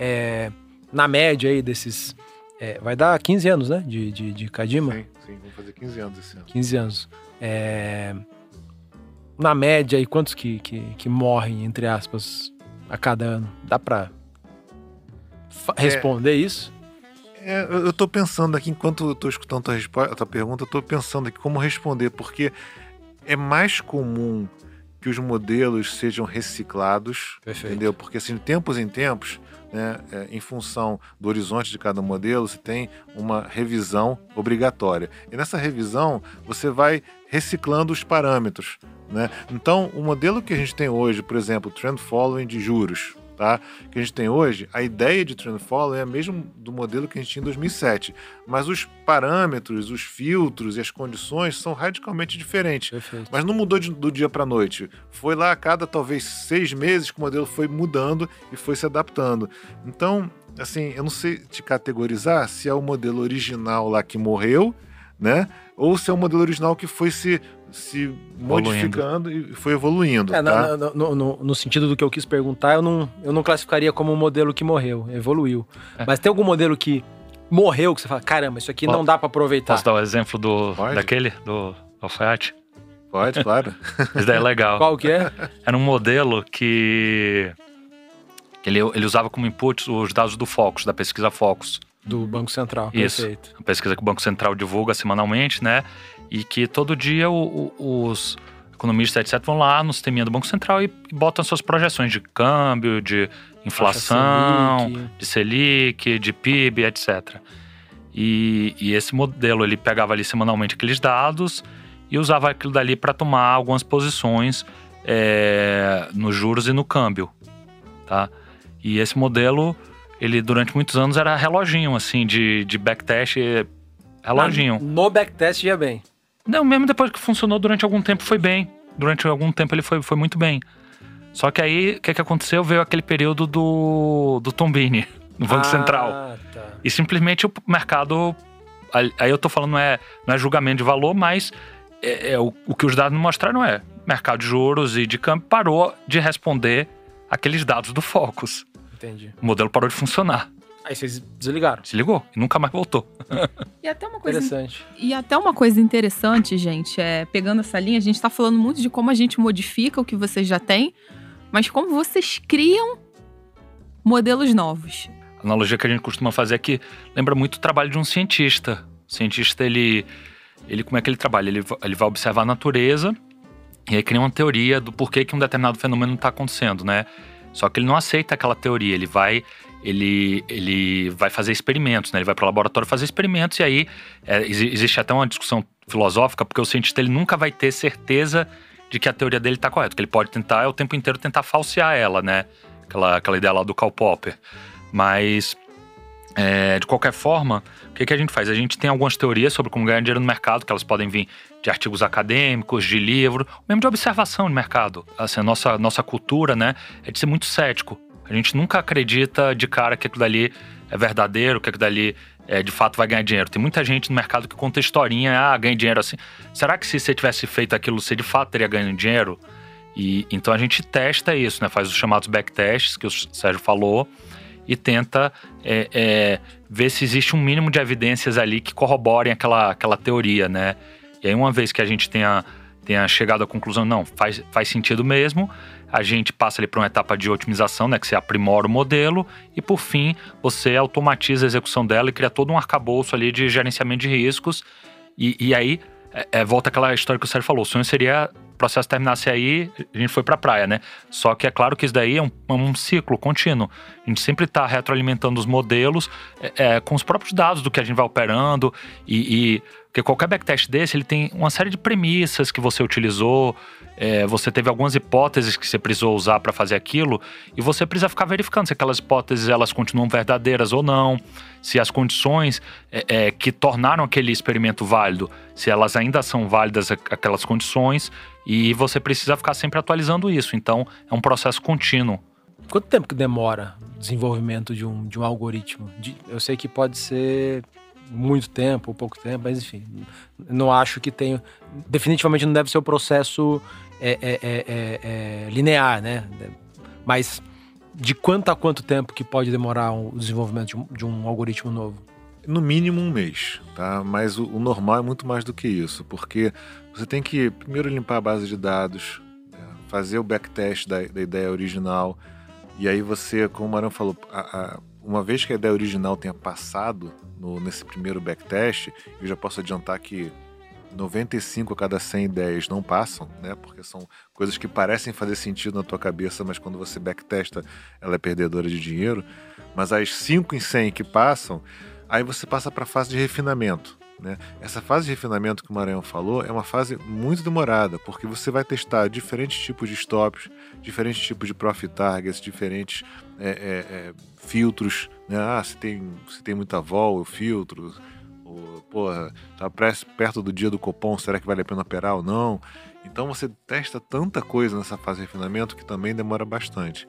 Na média aí desses... vai dar 15 anos, né? De Cadima? Sim, vamos fazer 15 anos esse ano. 15 anos. Na média, aí, quantos que morrem, entre aspas, a cada ano? Dá pra responder isso? Eu tô pensando aqui, enquanto eu tô escutando a tua pergunta, eu tô pensando aqui como responder, porque é mais comum que os modelos sejam reciclados, entendeu? Porque, assim, de tempos em tempos, né, em função do horizonte de cada modelo, você tem uma revisão obrigatória. E nessa revisão, você vai reciclando os parâmetros, né? Então, o modelo que a gente tem hoje, por exemplo, Trend Following de juros, tá? Que a gente tem hoje, a ideia de Trend Following é a mesma do modelo que a gente tinha em 2007, mas os parâmetros, os filtros e as condições são radicalmente diferentes. Mas não mudou do dia para a noite. Foi lá a cada, talvez, 6 meses que o modelo foi mudando e foi se adaptando. Então, assim, eu não sei te categorizar se é o modelo original lá que morreu, né? Ou se é o modelo original que foi se modificando e foi evoluindo. Tá? No sentido do que eu quis perguntar, eu não classificaria como um modelo que morreu, evoluiu. Mas tem algum modelo que morreu, que você fala, caramba, isso aqui não dá pra aproveitar? Posso dar o exemplo daquele, do alfaiate? Pode, claro. Isso daí é legal. Qual que é? Era um modelo que ele usava como input os dados do Focus, da pesquisa Focus. Do Banco Central, isso. Perfeito. A pesquisa que o Banco Central divulga semanalmente, né? E que todo dia os economistas, etc., vão lá no sisteminha do Banco Central e botam suas projeções de câmbio, de inflação, de Selic, de PIB, etc. E esse modelo, ele pegava ali semanalmente aqueles dados e usava aquilo dali para tomar algumas posições nos juros e no câmbio, tá? E esse modelo, ele durante muitos anos era reloginho, assim, de backtest, reloginho. No backtest ia bem. Não, mesmo depois que funcionou durante algum tempo foi bem. Durante algum tempo ele foi muito bem. Só que aí, o que aconteceu? Veio aquele período do Tombini, no Banco Central. Tá. E simplesmente o mercado... Aí eu tô falando, não é julgamento de valor, mas o que os dados mostraram mercado de juros e de câmbio parou de responder aqueles dados do Focus. Entendi. O modelo parou de funcionar. Aí vocês desligaram. Desligou e nunca mais voltou. E até uma coisa interessante. E até uma coisa interessante, gente, pegando essa linha, a gente tá falando muito de como a gente modifica o que vocês já têm, mas como vocês criam modelos novos. A analogia que a gente costuma fazer é que lembra muito o trabalho de um cientista. O cientista, ele como é que ele trabalha? Ele vai observar a natureza e aí cria uma teoria do porquê que um determinado fenômeno está acontecendo, né? Só que ele não aceita aquela teoria, ele vai ele vai fazer experimentos, né? Ele vai para o laboratório fazer experimentos e aí existe até uma discussão filosófica, porque o cientista ele nunca vai ter certeza de que a teoria dele está correta. O que ele pode tentar é o tempo inteiro tentar falsear ela, né? Aquela ideia lá do Karl Popper. Mas, de qualquer forma, o que a gente faz? A gente tem algumas teorias sobre como ganhar dinheiro no mercado, que elas podem vir de artigos acadêmicos, de livro, mesmo de observação no mercado. Assim, a nossa cultura, né, é de ser muito cético. A gente nunca acredita de cara que aquilo dali é verdadeiro, que aquilo dali de fato vai ganhar dinheiro. Tem muita gente no mercado que conta historinha, ganha dinheiro assim. Será que se você tivesse feito aquilo, você de fato teria ganho dinheiro? E então a gente testa isso, né? Faz os chamados backtests, que o Sérgio falou, e tenta ver se existe um mínimo de evidências ali que corroborem aquela teoria, né? E aí uma vez que a gente tenha chegado à conclusão, não, faz sentido mesmo, a gente passa ali para uma etapa de otimização, né, que você aprimora o modelo e, por fim, você automatiza a execução dela e cria todo um arcabouço ali de gerenciamento de riscos. E aí, volta aquela história que o Sérgio falou, o sonho seria o processo terminasse aí, a gente foi para a praia, né? Só que é claro que isso daí é um ciclo contínuo. A gente sempre está retroalimentando os modelos com os próprios dados do que a gente vai operando porque qualquer backtest desse, ele tem uma série de premissas que você utilizou, você teve algumas hipóteses que você precisou usar para fazer aquilo, e você precisa ficar verificando se aquelas hipóteses elas continuam verdadeiras ou não, se as condições que tornaram aquele experimento válido, se elas ainda são válidas aquelas condições, e você precisa ficar sempre atualizando isso. Então, é um processo contínuo. Quanto tempo que demora o desenvolvimento de um algoritmo? Eu sei que pode ser muito tempo ou pouco tempo, mas enfim, não acho que tenha... Definitivamente não deve ser o processo linear, né? Mas de quanto a quanto tempo que pode demorar o desenvolvimento de um algoritmo novo? No mínimo 1 mês, tá? Mas o normal é muito mais do que isso, porque você tem que primeiro limpar a base de dados, fazer o backtest da ideia original, e aí você, como o Marão falou, uma vez que a ideia original tenha passado nesse primeiro backtest, eu já posso adiantar que 95 a cada 100 ideias não passam, né? Porque são coisas que parecem fazer sentido na tua cabeça, mas quando você backtesta, ela é perdedora de dinheiro. Mas as 5 em 100 que passam, aí você passa para a fase de refinamento, né? Essa fase de refinamento que o Maranhão falou é uma fase muito demorada, porque você vai testar diferentes tipos de stops, diferentes tipos de profit targets, diferentes filtros, né? Se tem muita vol, eu filtro. Porra, tá perto do dia do Copom, será que vale a pena operar ou não? Então você testa tanta coisa nessa fase de refinamento que também demora bastante.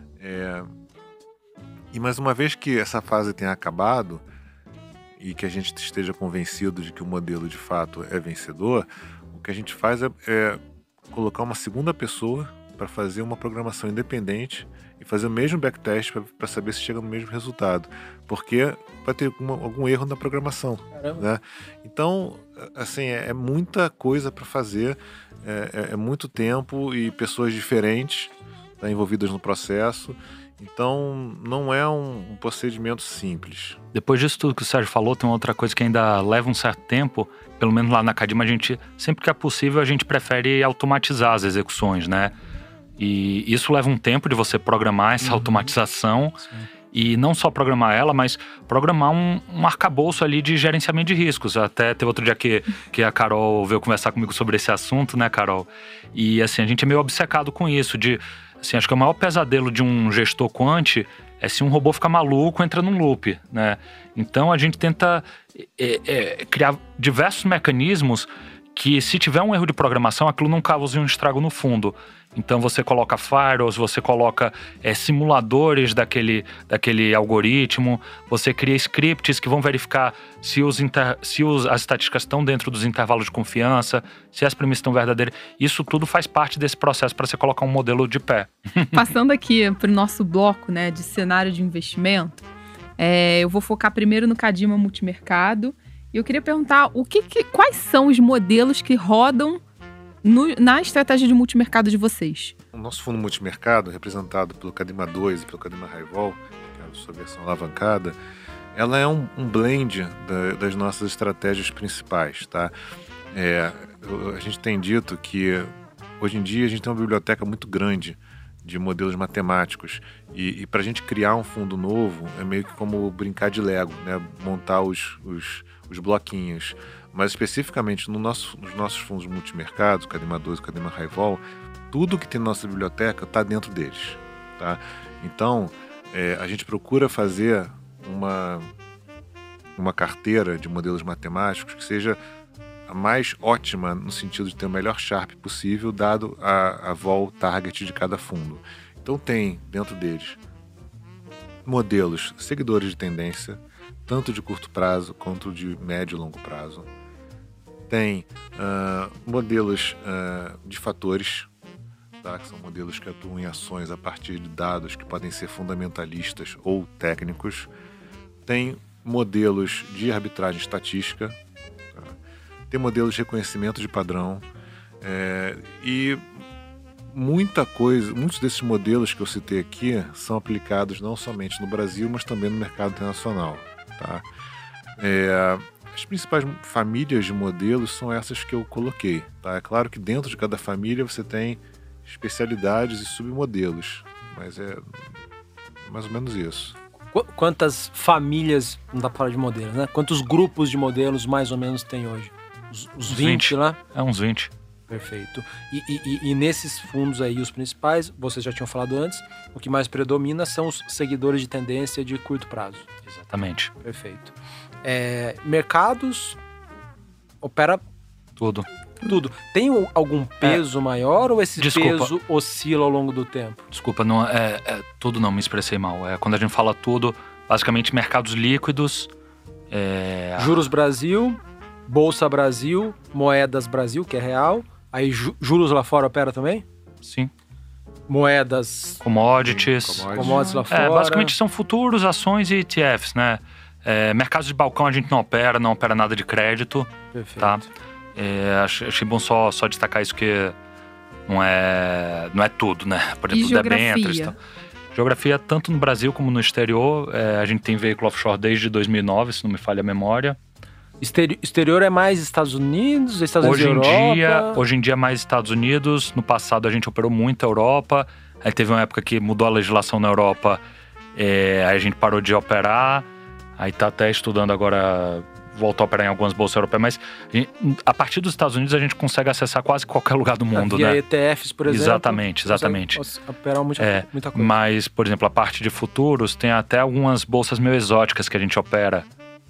E mais uma vez que essa fase tenha acabado e que a gente esteja convencido de que o modelo de fato é vencedor, o que a gente faz é colocar uma segunda pessoa para fazer uma programação independente e fazer o mesmo backtest para saber se chega no mesmo resultado, porque vai ter algum erro na programação, né? Então, assim, é muita coisa para fazer, é muito tempo e pessoas diferentes envolvidas no processo. Então, não é um procedimento simples. Depois disso tudo que o Sérgio falou, tem uma outra coisa que ainda leva um certo tempo. Pelo menos lá na Cadima, a gente, sempre que é possível, a gente prefere automatizar as execuções, né? E isso leva um tempo de você programar essa automatização. Sim. E não só programar ela, mas programar um arcabouço ali de gerenciamento de riscos. Até teve outro dia que a Carol veio conversar comigo sobre esse assunto, né, Carol? E assim, a gente é meio obcecado com isso, assim, acho que o maior pesadelo de um gestor quant é se um robô ficar maluco, entra num loop, né? Então a gente tenta criar diversos mecanismos que, se tiver um erro de programação, aquilo não cause um estrago no fundo. Então você coloca firewalls, você coloca simuladores daquele algoritmo, você cria scripts que vão verificar se as estatísticas estão dentro dos intervalos de confiança, se as premissas estão verdadeiras. Isso tudo faz parte desse processo para você colocar um modelo de pé. Passando aqui para o nosso bloco, né, de cenário de investimento, eu vou focar primeiro no Cadima Multimercado. E eu queria perguntar quais são os modelos que rodam na estratégia de multimercado de vocês. O nosso fundo multimercado, representado pelo Cadima 2 e pelo Cadima Highvol, que é a sua versão alavancada, ela é um blend das nossas estratégias principais, tá? A gente tem dito que hoje em dia a gente tem uma biblioteca muito grande de modelos matemáticos. E para a gente criar um fundo novo, é meio que como brincar de Lego, né? Montar os bloquinhos. Mas especificamente nos nossos fundos multimercados, o Cadima 2 e o Cadima High-Vol, tudo que tem na nossa biblioteca está dentro deles. Tá? Então, a gente procura fazer uma carteira de modelos matemáticos que seja a mais ótima no sentido de ter o melhor Sharpe possível, dado a vol target de cada fundo. Então tem dentro deles modelos seguidores de tendência, tanto de curto prazo quanto de médio e longo prazo. Tem modelos de fatores, tá? Que são modelos que atuam em ações a partir de dados que podem ser fundamentalistas ou técnicos. Tem modelos de arbitragem estatística, tá? Tem modelos de reconhecimento de padrão, e muitos desses modelos que eu citei aqui são aplicados não somente no Brasil, mas também no mercado internacional. Tá? As principais famílias de modelos são essas que eu coloquei. Tá? É claro que dentro de cada família você tem especialidades e submodelos, mas é mais ou menos isso. Quantas famílias, não dá para falar de modelos, né? Quantos grupos de modelos mais ou menos tem hoje? Uns 20 lá? Uns 20. Perfeito. E nesses fundos aí, os principais, vocês já tinham falado antes, o que mais predomina são os seguidores de tendência de curto prazo. Exatamente. Perfeito. Mercados, opera tudo. Tem algum peso maior ou esse peso oscila ao longo do tempo? Desculpa, não, tudo não, me expressei mal. Quando a gente fala tudo, basicamente mercados líquidos. Juros Brasil, Bolsa Brasil, Moedas Brasil, que é real. Aí juros lá fora opera também? Sim. Moedas... Commodities lá fora. Basicamente são futuros, ações e ETFs, né? Mercados de balcão a gente não opera nada de crédito. Perfeito. Tá? Achei bom só destacar isso, que não é tudo, né? Por exemplo, e debêntures. Geografia, tanto no Brasil como no exterior. A gente tem veículo offshore desde 2009, se não me falha a memória. Exterior é mais Estados Unidos, Estados Unidos e Europa? Hoje em dia é mais Estados Unidos. No passado a gente operou muito a Europa. Aí teve uma época que mudou a legislação na Europa. Aí a gente parou de operar. Aí tá até estudando agora, voltou a operar em algumas bolsas europeias. Mas a partir dos Estados Unidos a gente consegue acessar quase qualquer lugar do mundo, via né? ETFs, por exemplo. Exatamente. Operar muita coisa. Mas, por exemplo, a parte de futuros tem até algumas bolsas meio exóticas que a gente opera.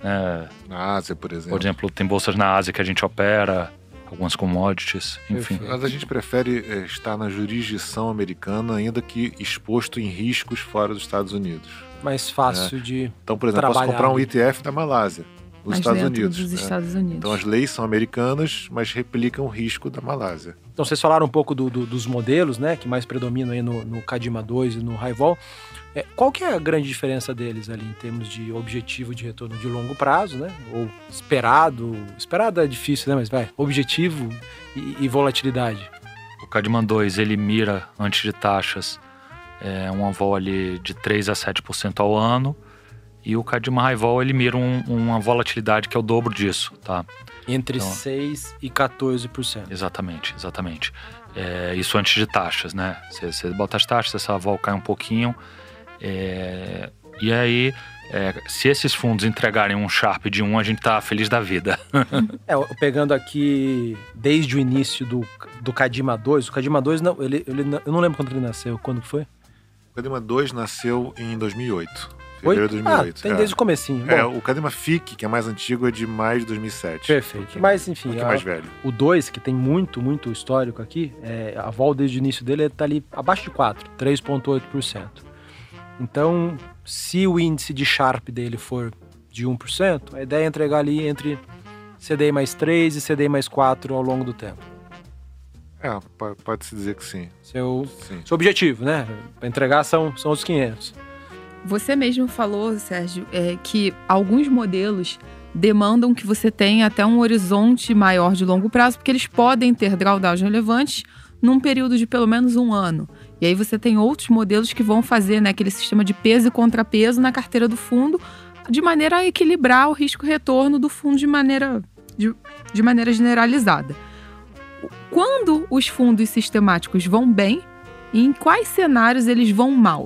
Na Ásia, por exemplo. Por exemplo, tem bolsas na Ásia que a gente opera, algumas commodities, enfim. Mas a gente prefere estar na jurisdição americana, ainda que exposto em riscos fora dos Estados Unidos. Mais fácil de Então, por exemplo, posso comprar um ETF da Malásia, dos Estados Unidos. Estados Unidos. Então, as leis são americanas, mas replicam o risco da Malásia. Então, vocês falaram um pouco dos modelos, né, que mais predominam aí no Cadima 2 e no High-Vol. Qual que é a grande diferença deles ali em termos de objetivo de retorno de longo prazo, né? Ou esperado é difícil, né? Mas objetivo e volatilidade. O Cadima 2, ele mira, antes de taxas, uma vol ali de 3 a 7% ao ano. E o Cadima High-Vol, ele mira uma volatilidade que é o dobro disso, tá? Entre 6% e 14%. Exatamente. Isso antes de taxas, né? Você bota as taxas, essa vol cai um pouquinho. E aí, se esses fundos entregarem um Sharpe de 1, a gente tá feliz da vida. Pegando aqui desde o início do Cadima 2, o Cadima 2, não, eu não lembro quando ele nasceu, quando foi? O Cadima 2 nasceu em 2008. Fevereiro de 2008. Tem desde o comecinho. O Cadima FIC, que é mais antigo, é de maio de 2007. Perfeito. Mas, enfim, mais velho. O 2, que tem muito histórico aqui, a vol desde o início dele tá ali abaixo de 4, 3,8%. Então, se o índice de Sharpe dele for de 1%, a ideia é entregar ali entre CDI mais 3 e CDI mais 4 ao longo do tempo. Pode-se dizer que sim. Seu objetivo, né? Para entregar são os 500. Você mesmo falou, Sérgio, que alguns modelos demandam que você tenha até um horizonte maior de longo prazo, porque eles podem ter drawdowns relevantes num período de pelo menos 1 ano. E aí você tem outros modelos que vão fazer, né, aquele sistema de peso e contrapeso na carteira do fundo, de maneira a equilibrar o risco-retorno do fundo de maneira generalizada. Quando os fundos sistemáticos vão bem, E em quais cenários eles vão mal?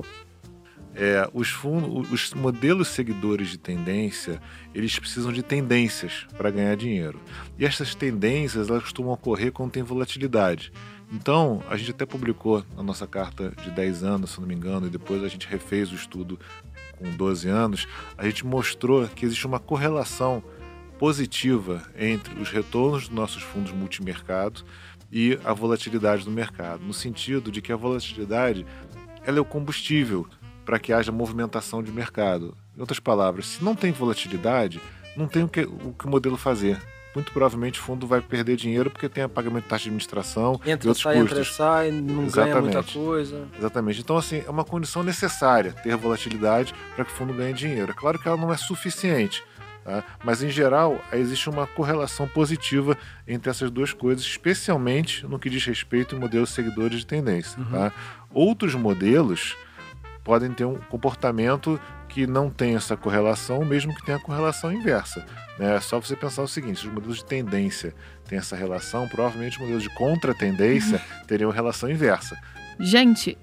Os modelos seguidores de tendência, eles precisam de tendências para ganhar dinheiro. E essas tendências, elas costumam ocorrer quando tem volatilidade. Então, a gente até publicou a nossa carta de 10 anos, se não me engano, e depois a gente refez o estudo com 12 anos. A gente mostrou que existe uma correlação positiva entre os retornos dos nossos fundos multimercados e a volatilidade do mercado, no sentido de que a volatilidade ela é o combustível para que haja movimentação de mercado. Em outras palavras, se não tem volatilidade, não tem o que o modelo fazer. Muito provavelmente o fundo vai perder dinheiro porque tem pagamento de taxa de administração e outros custos. Entra, sai, não ganha muita coisa. Exatamente. Então, assim, é uma condição necessária ter volatilidade para que o fundo ganhe dinheiro. É claro que ela não é suficiente, tá? Mas, em geral, existe uma correlação positiva entre essas duas coisas, especialmente no que diz respeito a modelos seguidores de tendência. Tá? Outros modelos podem ter um comportamento que não tem essa correlação, mesmo que tenha a correlação inversa. É só você pensar o seguinte: se os modelos de tendência têm essa relação, provavelmente os modelos de contra-tendência teriam relação inversa. Gente,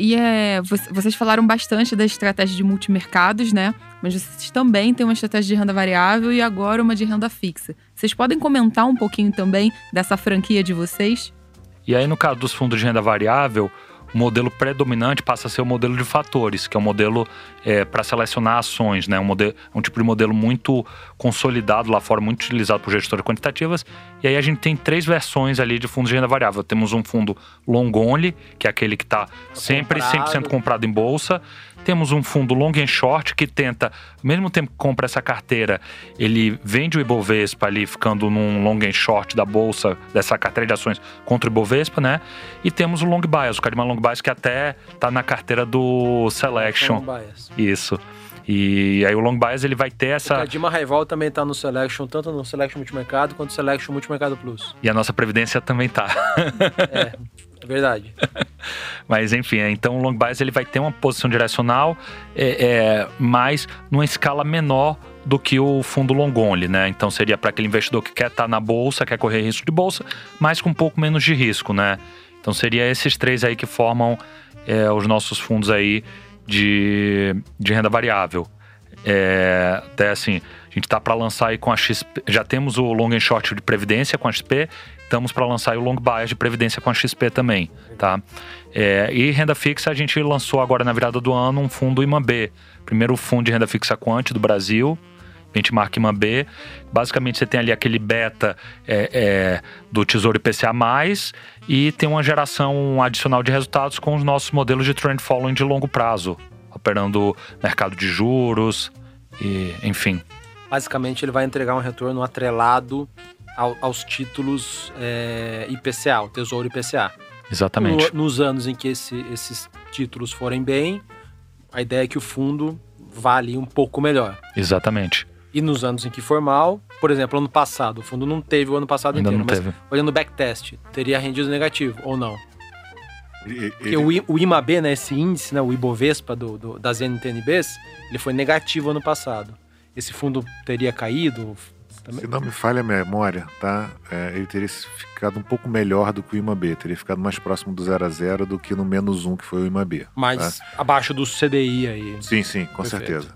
vocês falaram bastante da estratégia de multimercados, né? Mas vocês também têm uma estratégia de renda variável e agora uma de renda fixa. Vocês podem comentar um pouquinho também dessa franquia de vocês? E aí, no caso dos fundos de renda variável, o modelo predominante passa a ser o modelo de fatores, que é um modelo para selecionar ações, né? Um tipo de modelo muito consolidado lá fora, muito utilizado por gestoras quantitativas. E aí a gente tem 3 versões ali de fundos de renda variável. Temos um fundo long only, que é aquele que está sempre 100% comprado em bolsa. Temos um fundo long and short, que tenta, ao mesmo tempo que compra essa carteira, ele vende o Ibovespa ali, ficando num long and short da bolsa, dessa carteira de ações contra o Ibovespa, né? E temos o long bias, o Cadima Long Bias, que até tá na carteira do Selection. Isso. E aí o long bias, ele vai ter essa... O Cadima Rival também tá no Selection, tanto no Selection Multimercado quanto no Selection Multimercado Plus. E a nossa Previdência também tá. É verdade. Mas enfim, então o long bias ele vai ter uma posição direcional, mas numa escala menor do que o fundo long only, né? Então seria para aquele investidor que quer estar na bolsa, quer correr risco de bolsa, mas com um pouco menos de risco, né? Então seria esses 3 aí que formam os nossos fundos aí de renda variável. Até assim, a gente tá para lançar aí com a XP, já temos o long and short de Previdência com a XP, estamos para lançar o long bias de Previdência com a XP também, tá? E renda fixa, a gente lançou agora na virada do ano um fundo IMAB, primeiro fundo de renda fixa quant do Brasil, benchmark IMAB. Basicamente você tem ali aquele beta do Tesouro IPCA+, e tem uma geração adicional de resultados com os nossos modelos de trend following de longo prazo, operando mercado de juros, e enfim. Basicamente ele vai entregar um retorno atrelado aos títulos IPCA, o Tesouro IPCA. Exatamente. Nos anos em que esses títulos forem bem, a ideia é que o fundo vale um pouco melhor. Exatamente. E nos anos em que for mal, por exemplo, ano passado, o fundo não teve o ano passado ainda inteiro, não teve. Olhando o backtest, teria rendido negativo ou não? Porque o IMAB, né, esse índice, né, o Ibovespa das NTNBs, ele foi negativo ano passado. Esse fundo teria caído? Também? Se não me falha a memória, tá? Ele teria ficado um pouco melhor do que o IMAB, teria ficado mais próximo do 0 a 0 do que no -1 que foi o IMAB. Mas abaixo do CDI aí. Sim, com certeza.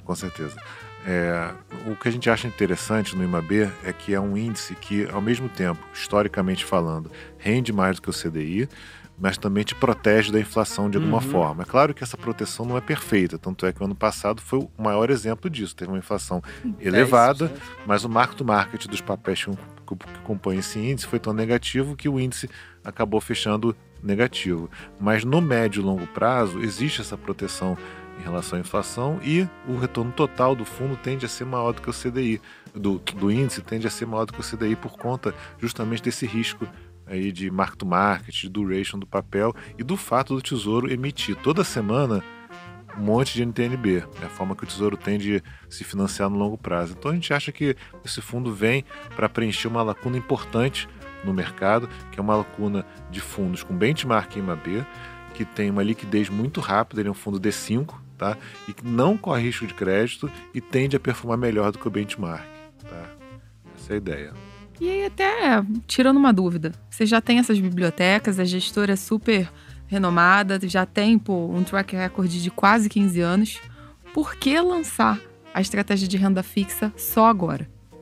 O que a gente acha interessante no IMAB é que é um índice que, ao mesmo tempo, historicamente falando, rende mais do que o CDI, mas também te protege da inflação de alguma forma. É claro que essa proteção não é perfeita, tanto é que o ano passado foi o maior exemplo disso. Teve uma inflação elevada, mas o mark to market dos papéis que compõem esse índice foi tão negativo que o índice acabou fechando negativo. Mas no médio e longo prazo existe essa proteção em relação à inflação e o retorno total do fundo tende a ser maior do que o CDI, do índice tende a ser maior do que o CDI por conta justamente desse risco aí de mark-to-market, de duration do papel e do fato do Tesouro emitir toda semana um monte de NTNB, é a forma que o Tesouro tem de se financiar no longo prazo. Então a gente acha que esse fundo vem para preencher uma lacuna importante no mercado, que é uma lacuna de fundos com benchmark IMAB, que tem uma liquidez muito rápida, ele é um fundo D5, tá? E que não corre risco de crédito e tende a performar melhor do que o benchmark, tá? Essa é a ideia. E aí, até tirando uma dúvida, você já tem essas bibliotecas, a gestora é super renomada, já tem um track record de quase 15 anos. Por que lançar a estratégia de renda fixa só agora?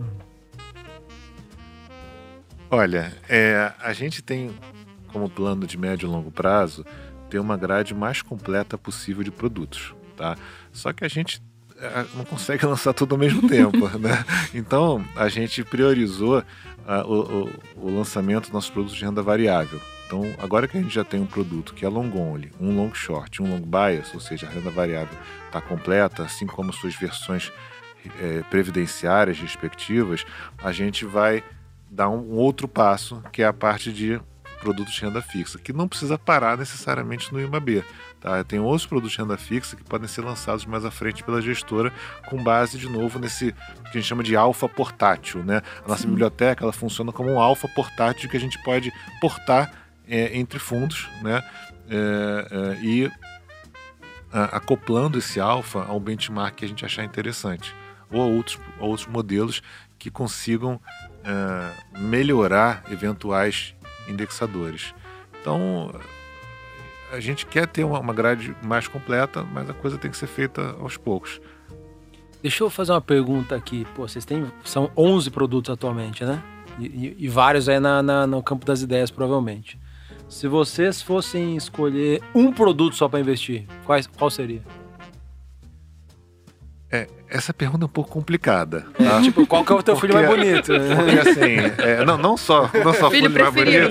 Olha, a gente tem como plano de médio e longo prazo ter uma grade mais completa possível de produtos, tá? Só que a gente não consegue lançar tudo ao mesmo tempo, né? Então, a gente priorizou o lançamento dos nossos produtos de renda variável. Então, agora que a gente já tem um produto que é long only, um long short, um long bias, ou seja, a renda variável está completa, assim como suas versões previdenciárias respectivas, a gente vai dar um outro passo, que é a parte de produtos de renda fixa, que não precisa parar necessariamente no IMAB. Tá? Tem outros produtos de renda fixa que podem ser lançados mais à frente pela gestora, com base, de novo, nesse que a gente chama de alfa portátil. Né? A nossa biblioteca ela funciona como um alfa portátil que a gente pode portar entre fundos, né? E acoplando esse alfa ao benchmark que a gente achar interessante, ou a outros modelos que consigam melhorar eventuais indexadores. Então, a gente quer ter uma grade mais completa, mas a coisa tem que ser feita aos poucos. Deixa eu fazer uma pergunta aqui. Pô, são 11 produtos atualmente, né? E vários aí no campo das ideias, provavelmente. Se vocês fossem escolher um produto só para investir, qual seria? Essa pergunta é um pouco complicada. Tá? Tipo, qual que é o teu filho mais bonito? Porque assim, não só filho mais bonito,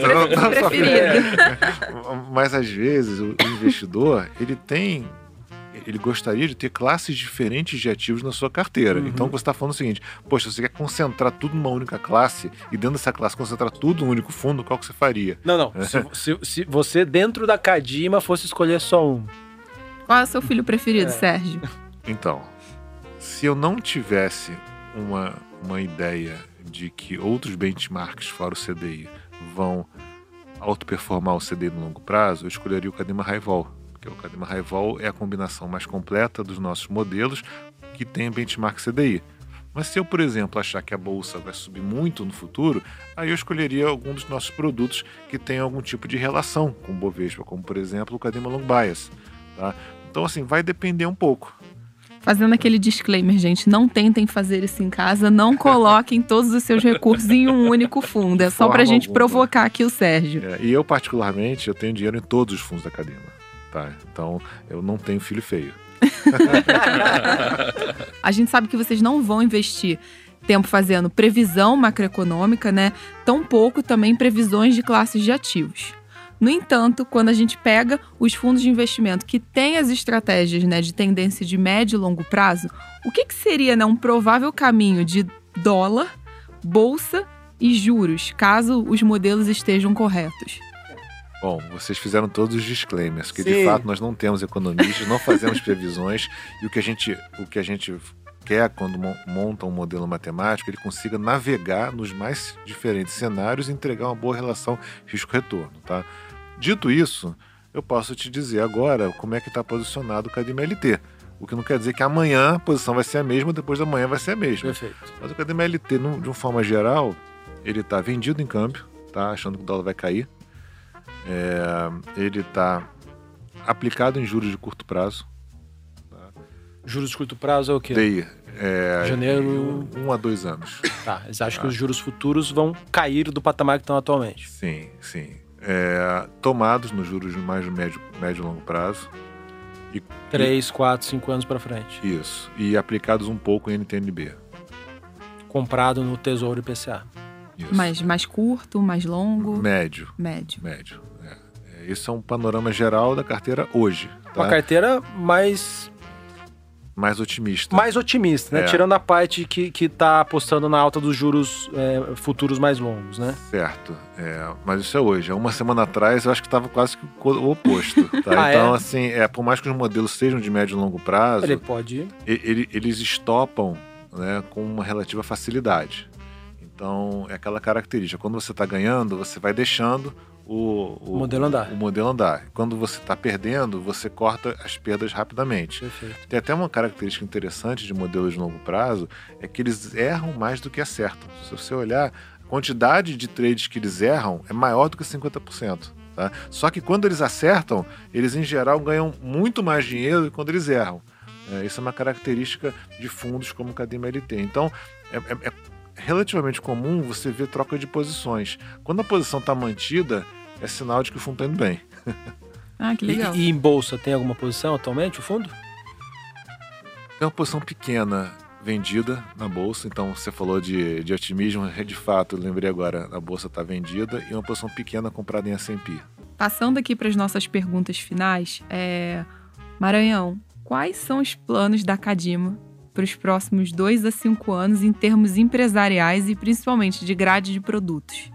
mas às vezes o investidor, ele gostaria de ter classes diferentes de ativos na sua carteira. Uhum. Então você está falando o seguinte: poxa, você quer concentrar tudo numa única classe e dentro dessa classe concentrar tudo num único fundo, qual que você faria? Não. Se você dentro da Cadima fosse escolher só um. Qual é o seu filho preferido, Sérgio? Então, se eu não tivesse uma ideia de que outros benchmarks fora o CDI vão autoperformar o CDI no longo prazo, eu escolheria o Cadima High Vol. Porque o Cadima High Vol é a combinação mais completa dos nossos modelos que tem benchmark CDI. Mas se eu, por exemplo, achar que a bolsa vai subir muito no futuro, aí eu escolheria algum dos nossos produtos que tem algum tipo de relação com o Bovespa, como, por exemplo, o Cadima Long Bias. Tá? Então, assim, vai depender um pouco. Fazendo aquele disclaimer, gente, não tentem fazer isso em casa, não coloquem todos os seus recursos em um único fundo. É só pra gente provocar aqui o Sérgio. E eu, particularmente, eu tenho dinheiro em todos os fundos da Cadima. Tá? Então, eu não tenho filho feio. A gente sabe que vocês não vão investir tempo fazendo previsão macroeconômica, né? Tampouco também previsões de classes de ativos. No entanto, quando a gente pega os fundos de investimento que têm as estratégias, né, de tendência de médio e longo prazo, o que seria, né, um provável caminho de dólar, bolsa e juros, caso os modelos estejam corretos? Bom, vocês fizeram todos os disclaimers, que de fato nós não temos economistas, não fazemos previsões, e o que a gente quer quando monta um modelo matemático, ele consiga navegar nos mais diferentes cenários e entregar uma boa relação risco-retorno, tá? Dito isso, eu posso te dizer agora como é que está posicionado o Cadima LT. O que não quer dizer que amanhã a posição vai ser a mesma, depois da manhã vai ser a mesma. Perfeito. Mas o Cadima LT, de uma forma geral, ele está vendido em câmbio, tá? Achando que o dólar vai cair. Ele está aplicado em juros de curto prazo. Tá? Juros de curto prazo é o quê? DI. Janeiro... 1 a 2 anos. Tá, eles acham que os juros futuros vão cair do patamar que estão atualmente. Sim. Tomados nos juros mais médio e longo prazo. 3, 4, 5 anos para frente. Isso. E aplicados um pouco em NTNB. Comprado no Tesouro IPCA. Isso. Mais curto, mais longo? Médio. Isso é um panorama geral da carteira hoje. Tá? Uma carteira mais otimista. Mais otimista, né? Tirando a parte que tá apostando na alta dos juros futuros mais longos, né? Certo. Mas isso é hoje. Uma semana atrás eu acho que estava quase que o oposto. Tá? Então, assim, por mais que os modelos sejam de médio e longo prazo, eles estopam, né, com uma relativa facilidade. Então, é aquela característica. Quando você está ganhando, você vai deixando o modelo andar. Quando você está perdendo, você corta as perdas rapidamente. Perfeito. Tem até uma característica interessante de modelos de longo prazo, é que eles erram mais do que acertam. Se você olhar, a quantidade de trades que eles erram é maior do que 50%. Tá? Só que quando eles acertam, eles em geral ganham muito mais dinheiro do que quando eles erram. Isso é uma característica de fundos como o Cadima ele tem. Então, é relativamente comum você ver troca de posições. Quando a posição está mantida, é sinal de que o fundo está indo bem. Ah, que legal. E em bolsa, tem alguma posição atualmente, o fundo? Tem uma posição pequena vendida na bolsa, então você falou de otimismo, de fato, eu lembrei agora, a bolsa está vendida, e uma posição pequena comprada em S&P. Passando aqui para as nossas perguntas finais, Maranhão, quais são os planos da Cadima para os próximos 2 a 5 anos em termos empresariais e principalmente de grade de produtos?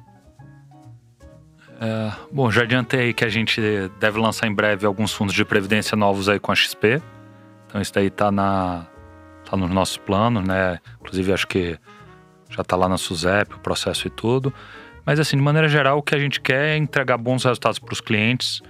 Bom, já adiantei que a gente deve lançar em breve alguns fundos de previdência novos aí com a XP. Então isso daí tá nos nossos planos, né? Inclusive acho que já tá lá na SUSEP, o processo e tudo. Mas assim, de maneira geral, o que a gente quer é entregar bons resultados para os clientes.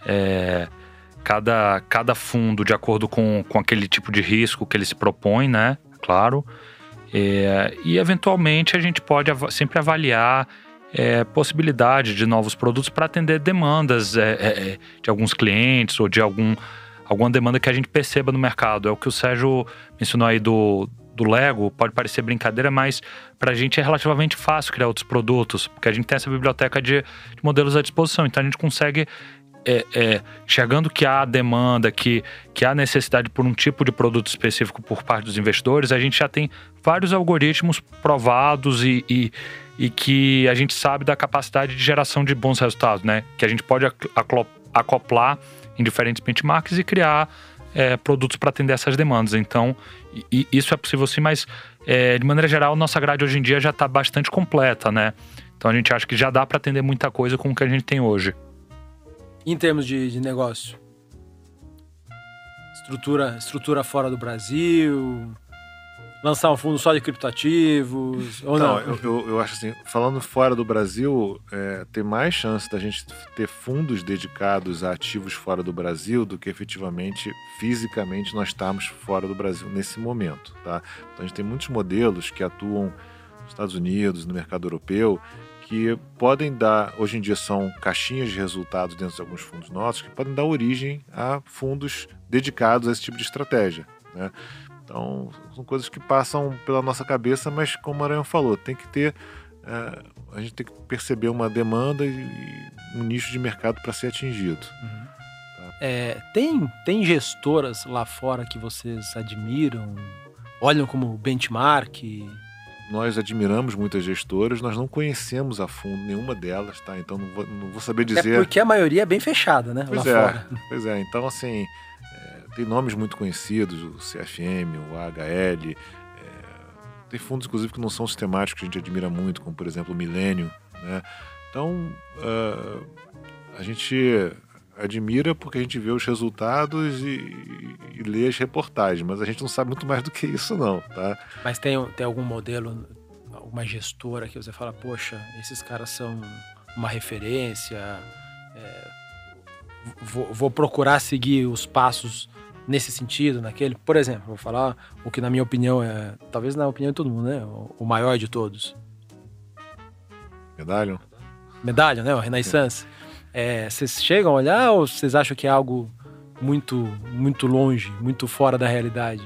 Cada fundo de acordo com aquele tipo de risco que ele se propõe, né? Claro. E eventualmente a gente pode sempre avaliar possibilidade de novos produtos para atender demandas de alguns clientes ou de alguma demanda que a gente perceba no mercado. É o que o Sérgio mencionou aí do Lego, pode parecer brincadeira, mas para a gente é relativamente fácil criar outros produtos, porque a gente tem essa biblioteca de modelos à disposição, então a gente consegue, enxergando que há demanda, que há necessidade por um tipo de produto específico por parte dos investidores, a gente já tem vários algoritmos provados e que a gente sabe da capacidade de geração de bons resultados, né? Que a gente pode acoplar em diferentes benchmarks e criar produtos para atender essas demandas. Então, isso é possível sim, mas de maneira geral, nossa grade hoje em dia já está bastante completa, né? Então a gente acha que já dá para atender muita coisa com o que a gente tem hoje. Em termos de negócio? Estrutura fora do Brasil? Lançar um fundo só de criptoativos? Ou não? Eu acho assim, falando fora do Brasil, tem mais chance da gente ter fundos dedicados a ativos fora do Brasil do que efetivamente, fisicamente, nós estarmos fora do Brasil nesse momento. Tá? Então a gente tem muitos modelos que atuam nos Estados Unidos, no mercado europeu, que podem dar, hoje em dia são caixinhas de resultados dentro de alguns fundos nossos, que podem dar origem a fundos dedicados a esse tipo de estratégia, né? Então, são coisas que passam pela nossa cabeça, mas como o Maranhão falou, tem que ter, a gente tem que perceber uma demanda e um nicho de mercado para ser atingido. Uhum. Tá? Tem gestoras lá fora que vocês admiram, olham como benchmark? Nós admiramos muitas gestoras, nós não conhecemos a fundo nenhuma delas, tá? Então não vou saber dizer. Porque a maioria é bem fechada, né? Pois lá fora. Pois é, então assim, tem nomes muito conhecidos, o CFM, o AHL, tem fundos inclusive que não são sistemáticos, que a gente admira muito, como por exemplo o Millennium, né? Então a gente admira porque a gente vê os resultados e lê as reportagens, mas a gente não sabe muito mais do que isso não, tá? Mas tem algum modelo, alguma gestora que você fala, poxa, esses caras são uma referência, vou procurar seguir os passos nesse sentido, naquele? Por exemplo, vou falar o que na minha opinião talvez na opinião de todo mundo, né? O maior de todos. Medallion, né? O Renaissance. Vocês chegam a olhar ou vocês acham que é algo muito, muito longe, muito fora da realidade?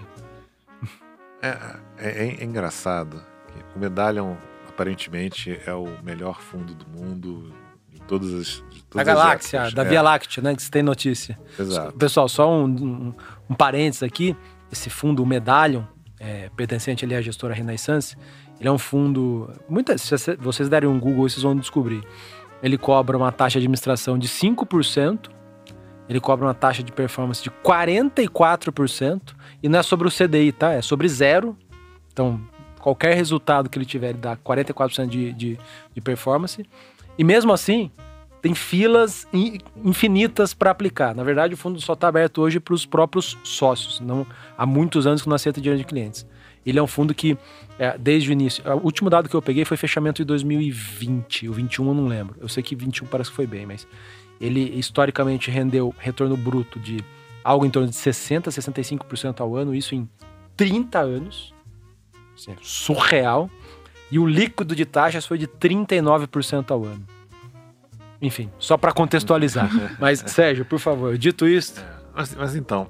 É engraçado que o Medallion aparentemente é o melhor fundo do mundo de todas as da galáxia, épocas. Da Via Láctea, né? Que você tem notícia. Exato. Pessoal, só um parênteses aqui. Esse fundo, o Medallion, pertencente ali à gestora Renaissance, ele é um fundo... Se vocês derem um Google, vocês vão descobrir. Ele cobra uma taxa de administração de 5%, ele cobra uma taxa de performance de 44%, e não é sobre o CDI, tá? É sobre zero. Então, qualquer resultado que ele tiver, ele dá 44% de performance. E mesmo assim, tem filas infinitas para aplicar. Na verdade, o fundo só está aberto hoje para os próprios sócios. Não, há muitos anos que não aceita dinheiro de clientes. Ele é um fundo que, desde o início... O último dado que eu peguei foi fechamento de 2020. O 21 eu não lembro. Eu sei que 21 parece que foi bem, mas... Ele, historicamente, rendeu retorno bruto de algo em torno de 60% a 65% ao ano. Isso em 30 anos. Isso é surreal. E o líquido de taxas foi de 39% ao ano. Enfim, só para contextualizar. Mas, Sérgio, por favor, dito isso... Mas então,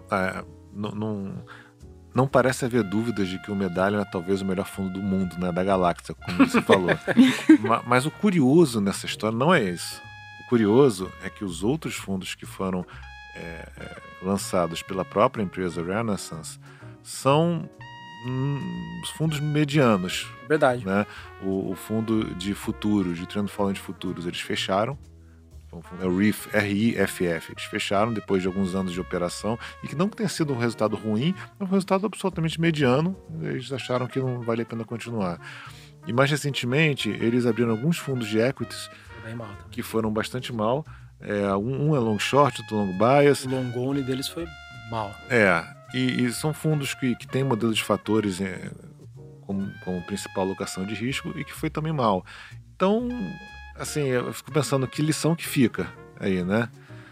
não parece haver dúvidas de que o Medallion é talvez o melhor fundo do mundo, né, da galáxia, como você falou. Mas o curioso nessa história não é isso. O curioso é que os outros fundos que foram lançados pela própria empresa Renaissance são fundos medianos. Verdade. Né? O fundo de futuros, de Trend Following de futuros, eles fecharam. É o RIFF. Eles fecharam depois de alguns anos de operação e que não tenha sido um resultado ruim, mas um resultado absolutamente mediano. Eles acharam que não vale a pena continuar. E mais recentemente, eles abriram alguns fundos de equities que foram bastante mal. Um é long short, outro long bias. O long only deles foi mal. E são fundos que têm modelos de fatores como principal alocação de risco e que foi também mal. Então, assim, eu fico pensando que lição que fica aí, né?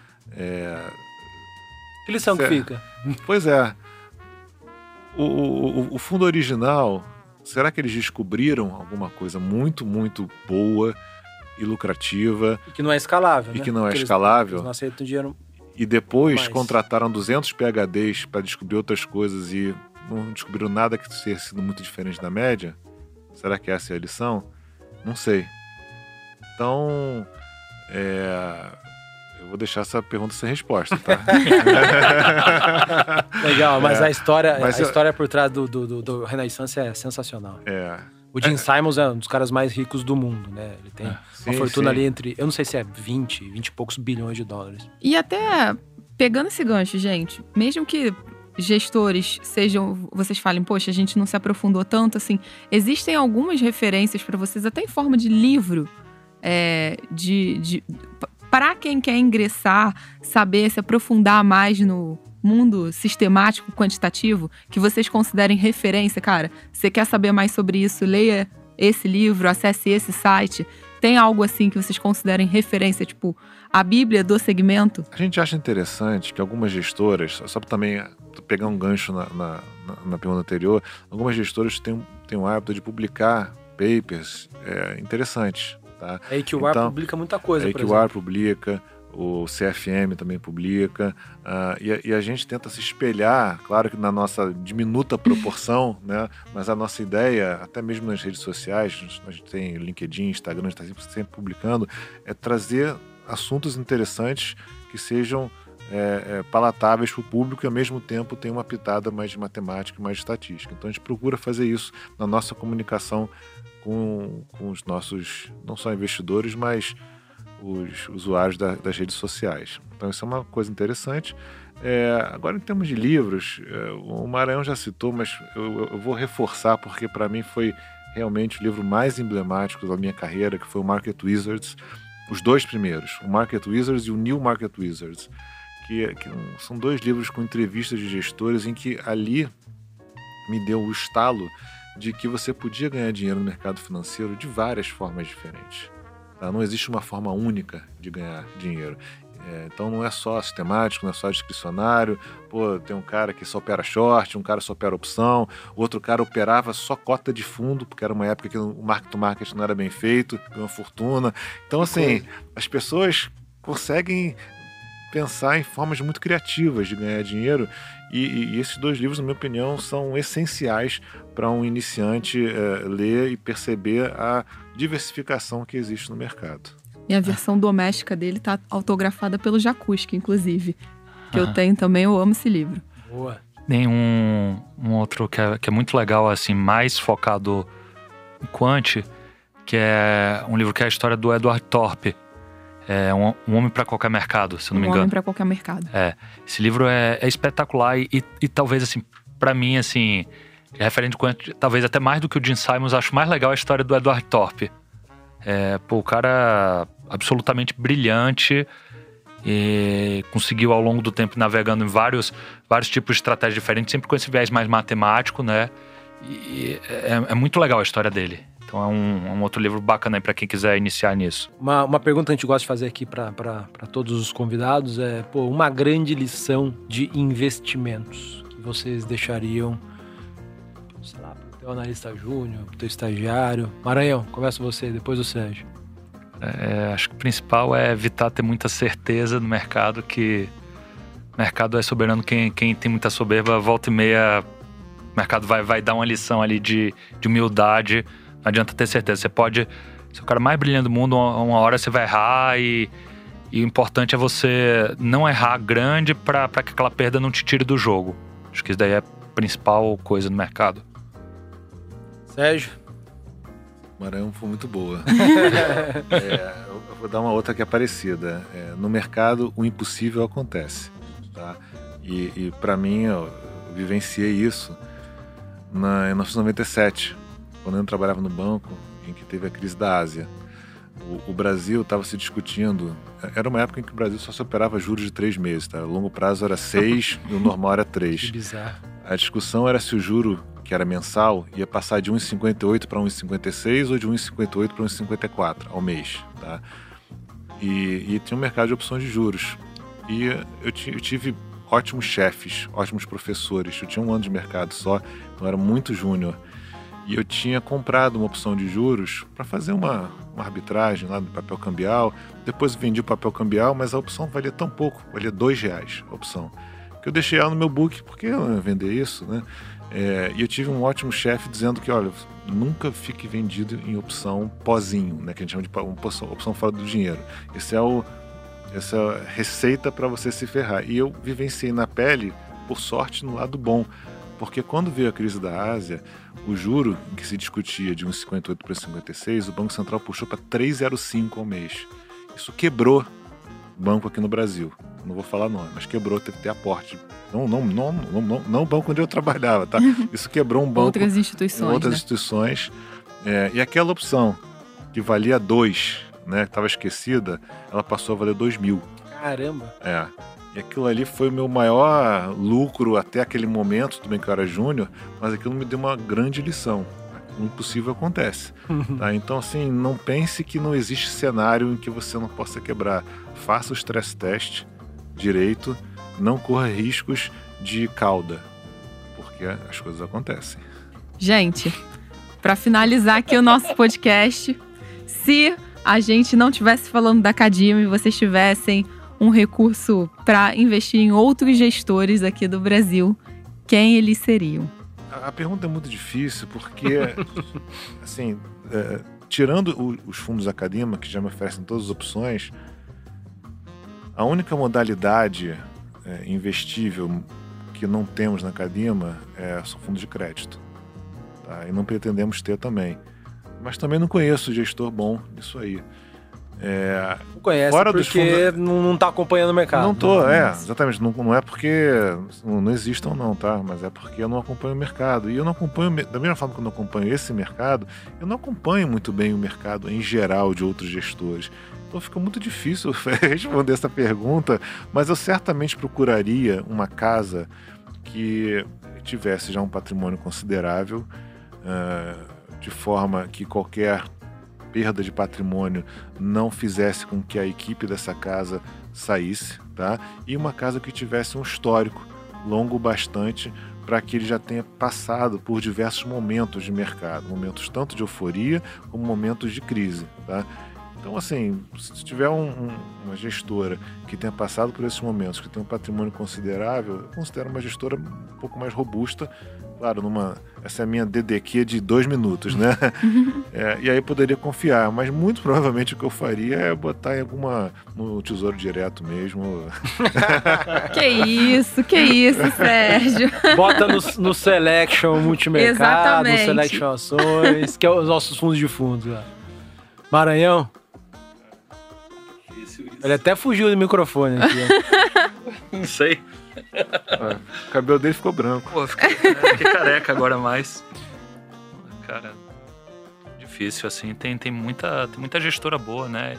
Que lição que fica? Pois é. O fundo original, será que eles descobriram alguma coisa muito, muito boa e lucrativa? E que não é escalável, né? E que não é escalável. Eles não aceitam dinheiro. E depois contrataram 200 PhDs para descobrir outras coisas e não descobriram nada que tenha sido muito diferente da média? Será que essa é a lição? Não sei. Então, eu vou deixar essa pergunta sem resposta, tá? Legal, mas a história por trás do Renaissance é sensacional. O Gene Simons é um dos caras mais ricos do mundo, né? Ele tem uma fortuna ali entre, eu não sei se é 20 e poucos bilhões de dólares. E até, pegando esse gancho, gente, mesmo que gestores vocês falem, poxa, a gente não se aprofundou tanto, assim, existem algumas referências para vocês, até em forma de livro, para quem quer ingressar, saber se aprofundar mais no mundo sistemático, quantitativo, que vocês considerem referência, cara, você quer saber mais sobre isso, leia esse livro, acesse esse site. Tem algo assim que vocês considerem referência, tipo a Bíblia do segmento? A gente acha interessante que algumas gestoras, só para também pegar um gancho na pergunta anterior, algumas gestoras têm o hábito de publicar papers interessantes. Tá? A AQR publica muita coisa, por exemplo. A AQR publica, o CFM também publica, e a gente tenta se espelhar, claro que na nossa diminuta proporção, né? Mas a nossa ideia, até mesmo nas redes sociais, a gente tem LinkedIn, Instagram, a gente está sempre publicando, é trazer assuntos interessantes que sejam palatáveis para o público e ao mesmo tempo tem uma pitada mais de matemática e mais de estatística. Então a gente procura fazer isso na nossa comunicação com os nossos, não só investidores, mas os usuários das redes sociais. Então isso é uma coisa interessante. Agora, em termos de livros, o Maranhão já citou, mas eu vou reforçar porque para mim foi realmente o livro mais emblemático da minha carreira, que foi o Market Wizards. Os dois primeiros, o Market Wizards e o New Market Wizards, que são dois livros com entrevistas de gestores em que ali me deu o estalo de que você podia ganhar dinheiro no mercado financeiro de várias formas diferentes. Tá? Não existe uma forma única de ganhar dinheiro. Então não é só sistemático, não é só discricionário. Tem um cara que só opera short, um cara só opera opção, outro cara operava só cota de fundo, porque era uma época que o market-to-market não era bem feito, uma fortuna. Então, assim, as pessoas conseguem pensar em formas muito criativas de ganhar dinheiro e esses dois livros, na minha opinião, são essenciais para um iniciante ler e perceber a diversificação que existe no mercado. E a versão doméstica dele tá autografada pelo Jacuski, inclusive, que eu tenho também, eu amo esse livro. Boa. Tem um outro que é muito legal, assim, mais focado em quant, que é um livro que é a história do Edward Thorp. É Um Homem para Qualquer Mercado, se eu não me engano. Um Homem para Qualquer Mercado. Esse livro é espetacular e talvez, assim, para mim, assim, referente quant, talvez até mais do que o Gene Simons, acho mais legal a história do Edward Thorp. O cara absolutamente brilhante e conseguiu ao longo do tempo navegando em vários tipos de estratégias diferentes, sempre com esse viés mais matemático, né? E é muito legal a história dele. Então é um outro livro bacana aí para quem quiser iniciar nisso. Uma pergunta que a gente gosta de fazer aqui para todos os convidados uma grande lição de investimentos que vocês deixariam, sei lá, pro teu analista júnior, pro teu estagiário. Maranhão, começa você, depois o Sérgio. Acho que o principal é evitar ter muita certeza no mercado, que o mercado é soberano. Quem tem muita soberba, volta e meia, o mercado vai dar uma lição ali de humildade. Não adianta ter certeza. Você pode ser o cara mais brilhante do mundo, uma hora você vai errar e o importante é você não errar grande para que aquela perda não te tire do jogo. Acho que isso daí é a principal coisa no mercado. Sérgio? Maranhão foi muito boa. Eu vou dar uma outra que é parecida. No mercado, o impossível acontece. Tá? E para mim, eu vivenciei isso em 1997, quando eu trabalhava no banco, em que teve a crise da Ásia. O Brasil estava se discutindo. Era uma época em que o Brasil só se operava juros de 3 meses. Tá? O longo prazo era 6 e o normal era 3. Que bizarro. A discussão era se o juro, que era mensal, ia passar de 1,58 para 1,56 ou de 1,58 para 1,54 ao mês. Tá? E tinha um mercado de opções de juros. E eu tive ótimos chefes, ótimos professores. Eu tinha 1 ano de mercado só, então eu era muito júnior. E eu tinha comprado uma opção de juros para fazer uma arbitragem lá no papel cambial. Depois vendi o papel cambial, mas a opção valia tão pouco, valia R$2 a opção. Que eu deixei ela no meu book, porque eu não ia vender isso, né? E eu tive um ótimo chefe dizendo que, olha, nunca fique vendido em opção pozinho, né? Que a gente chama de opção fora do dinheiro. Essa é a receita para você se ferrar. E eu vivenciei na pele, por sorte, no lado bom. Porque quando veio a crise da Ásia, o juro que se discutia de 1,58 para 1,56, o Banco Central puxou para 3,05 ao mês. Isso quebrou o banco aqui no Brasil. Não vou falar nome, mas quebrou, teve que ter aporte. Não o banco onde eu trabalhava, tá? Isso quebrou um banco. Outras instituições. E aquela opção que valia 2, né, que estava esquecida, ela passou a valer 2.000. Caramba! E aquilo ali foi o meu maior lucro até aquele momento, tudo bem que eu era júnior, mas aquilo me deu uma grande lição. O impossível acontece. Tá? Então, assim, não pense que não existe cenário em que você não possa quebrar. Faça o stress test direito, não corra riscos de cauda, porque as coisas acontecem. Gente, para finalizar aqui o nosso podcast, se a gente não estivesse falando da Cadima e vocês tivessem um recurso para investir em outros gestores aqui do Brasil, quem eles seriam? A pergunta é muito difícil porque, assim, tirando os fundos Academa, que já me oferecem todas as opções, a única modalidade investível que não temos na Academa são fundos de crédito. Tá? E não pretendemos ter também. Mas também não conheço gestor bom nisso aí. Não conhece fora porque não está acompanhando o mercado. Não estou, exatamente. Não é porque não existam não, tá? Mas é porque eu não acompanho o mercado. E eu não acompanho, da mesma forma que eu não acompanho esse mercado, eu não acompanho muito bem o mercado em geral de outros gestores. Então fica muito difícil responder essa pergunta, mas eu certamente procuraria uma casa que tivesse já um patrimônio considerável, de forma que qualquer perda de patrimônio não fizesse com que a equipe dessa casa saísse, tá? E uma casa que tivesse um histórico longo bastante para que ele já tenha passado por diversos momentos de mercado, momentos tanto de euforia como momentos de crise, tá? Então, assim, se tiver uma gestora que tenha passado por esses momentos, que tem um patrimônio considerável, eu considero uma gestora um pouco mais robusta. Claro, essa é a minha DDQ de 2 minutos, né? E aí eu poderia confiar, mas muito provavelmente o que eu faria é botar no Tesouro Direto mesmo. Que isso, Sérgio. Bota no Selection Multimercado, no Selection Ações, que é os nossos fundos de fundos. Maranhão? Ele até fugiu do microfone aqui. Não sei. O cabelo dele ficou branco. Pô, fiquei careca agora mais. Cara, difícil assim. Tem muita gestora boa, né?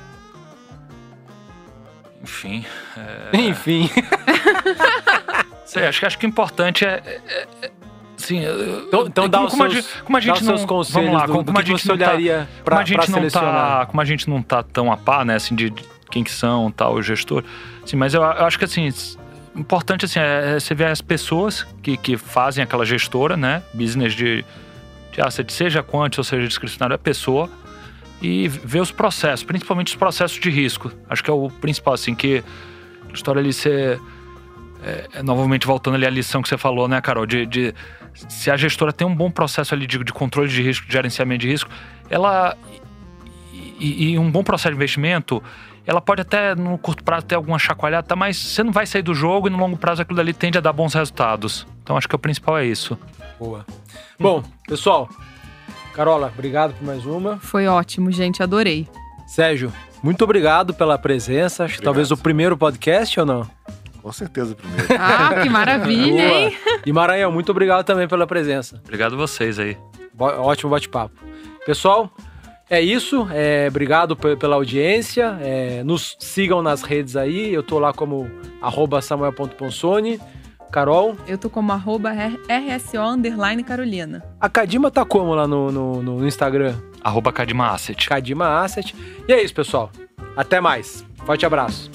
Enfim. Enfim. Sei, acho que o importante sim, então dá os seus conselhos. Vamos lá, como a gente olharia para selecionar. Como a gente não tá tão a par, né, assim, de quem que são, tal, o gestor. Assim, mas eu acho que, assim, importante, assim, é você ver as pessoas que fazem aquela gestora, né, business de asset, seja quant ou seja discricionário, é pessoa. e ver os processos, principalmente os processos de risco. Acho que é o principal, assim, que a história ali ser... novamente voltando ali à lição que você falou, né, Carol, se a gestora tem um bom processo ali de controle de risco, de gerenciamento de risco, ela e um bom processo de investimento, ela pode até no curto prazo ter alguma chacoalhada, mas você não vai sair do jogo e no longo prazo aquilo dali tende a dar bons resultados. Então acho que o principal é isso. Boa. Bom, pessoal, Carola, obrigado por mais uma. Foi ótimo, gente, adorei. Sérgio, muito obrigado pela presença. Acho que talvez o primeiro podcast ou não? Com certeza, primeiro. Ah, que maravilha, hein? E Maranhão, muito obrigado também pela presença. Obrigado a vocês aí. Ótimo bate-papo. Pessoal, é isso. Obrigado pela audiência. Nos sigam nas redes aí. Eu tô lá como @samuel.ponsoni. Carol? Eu tô como @RSO_Carolina. A Cadima tá como lá no Instagram? @Cadima Asset. Cadima Asset. E é isso, pessoal. Até mais. Forte abraço.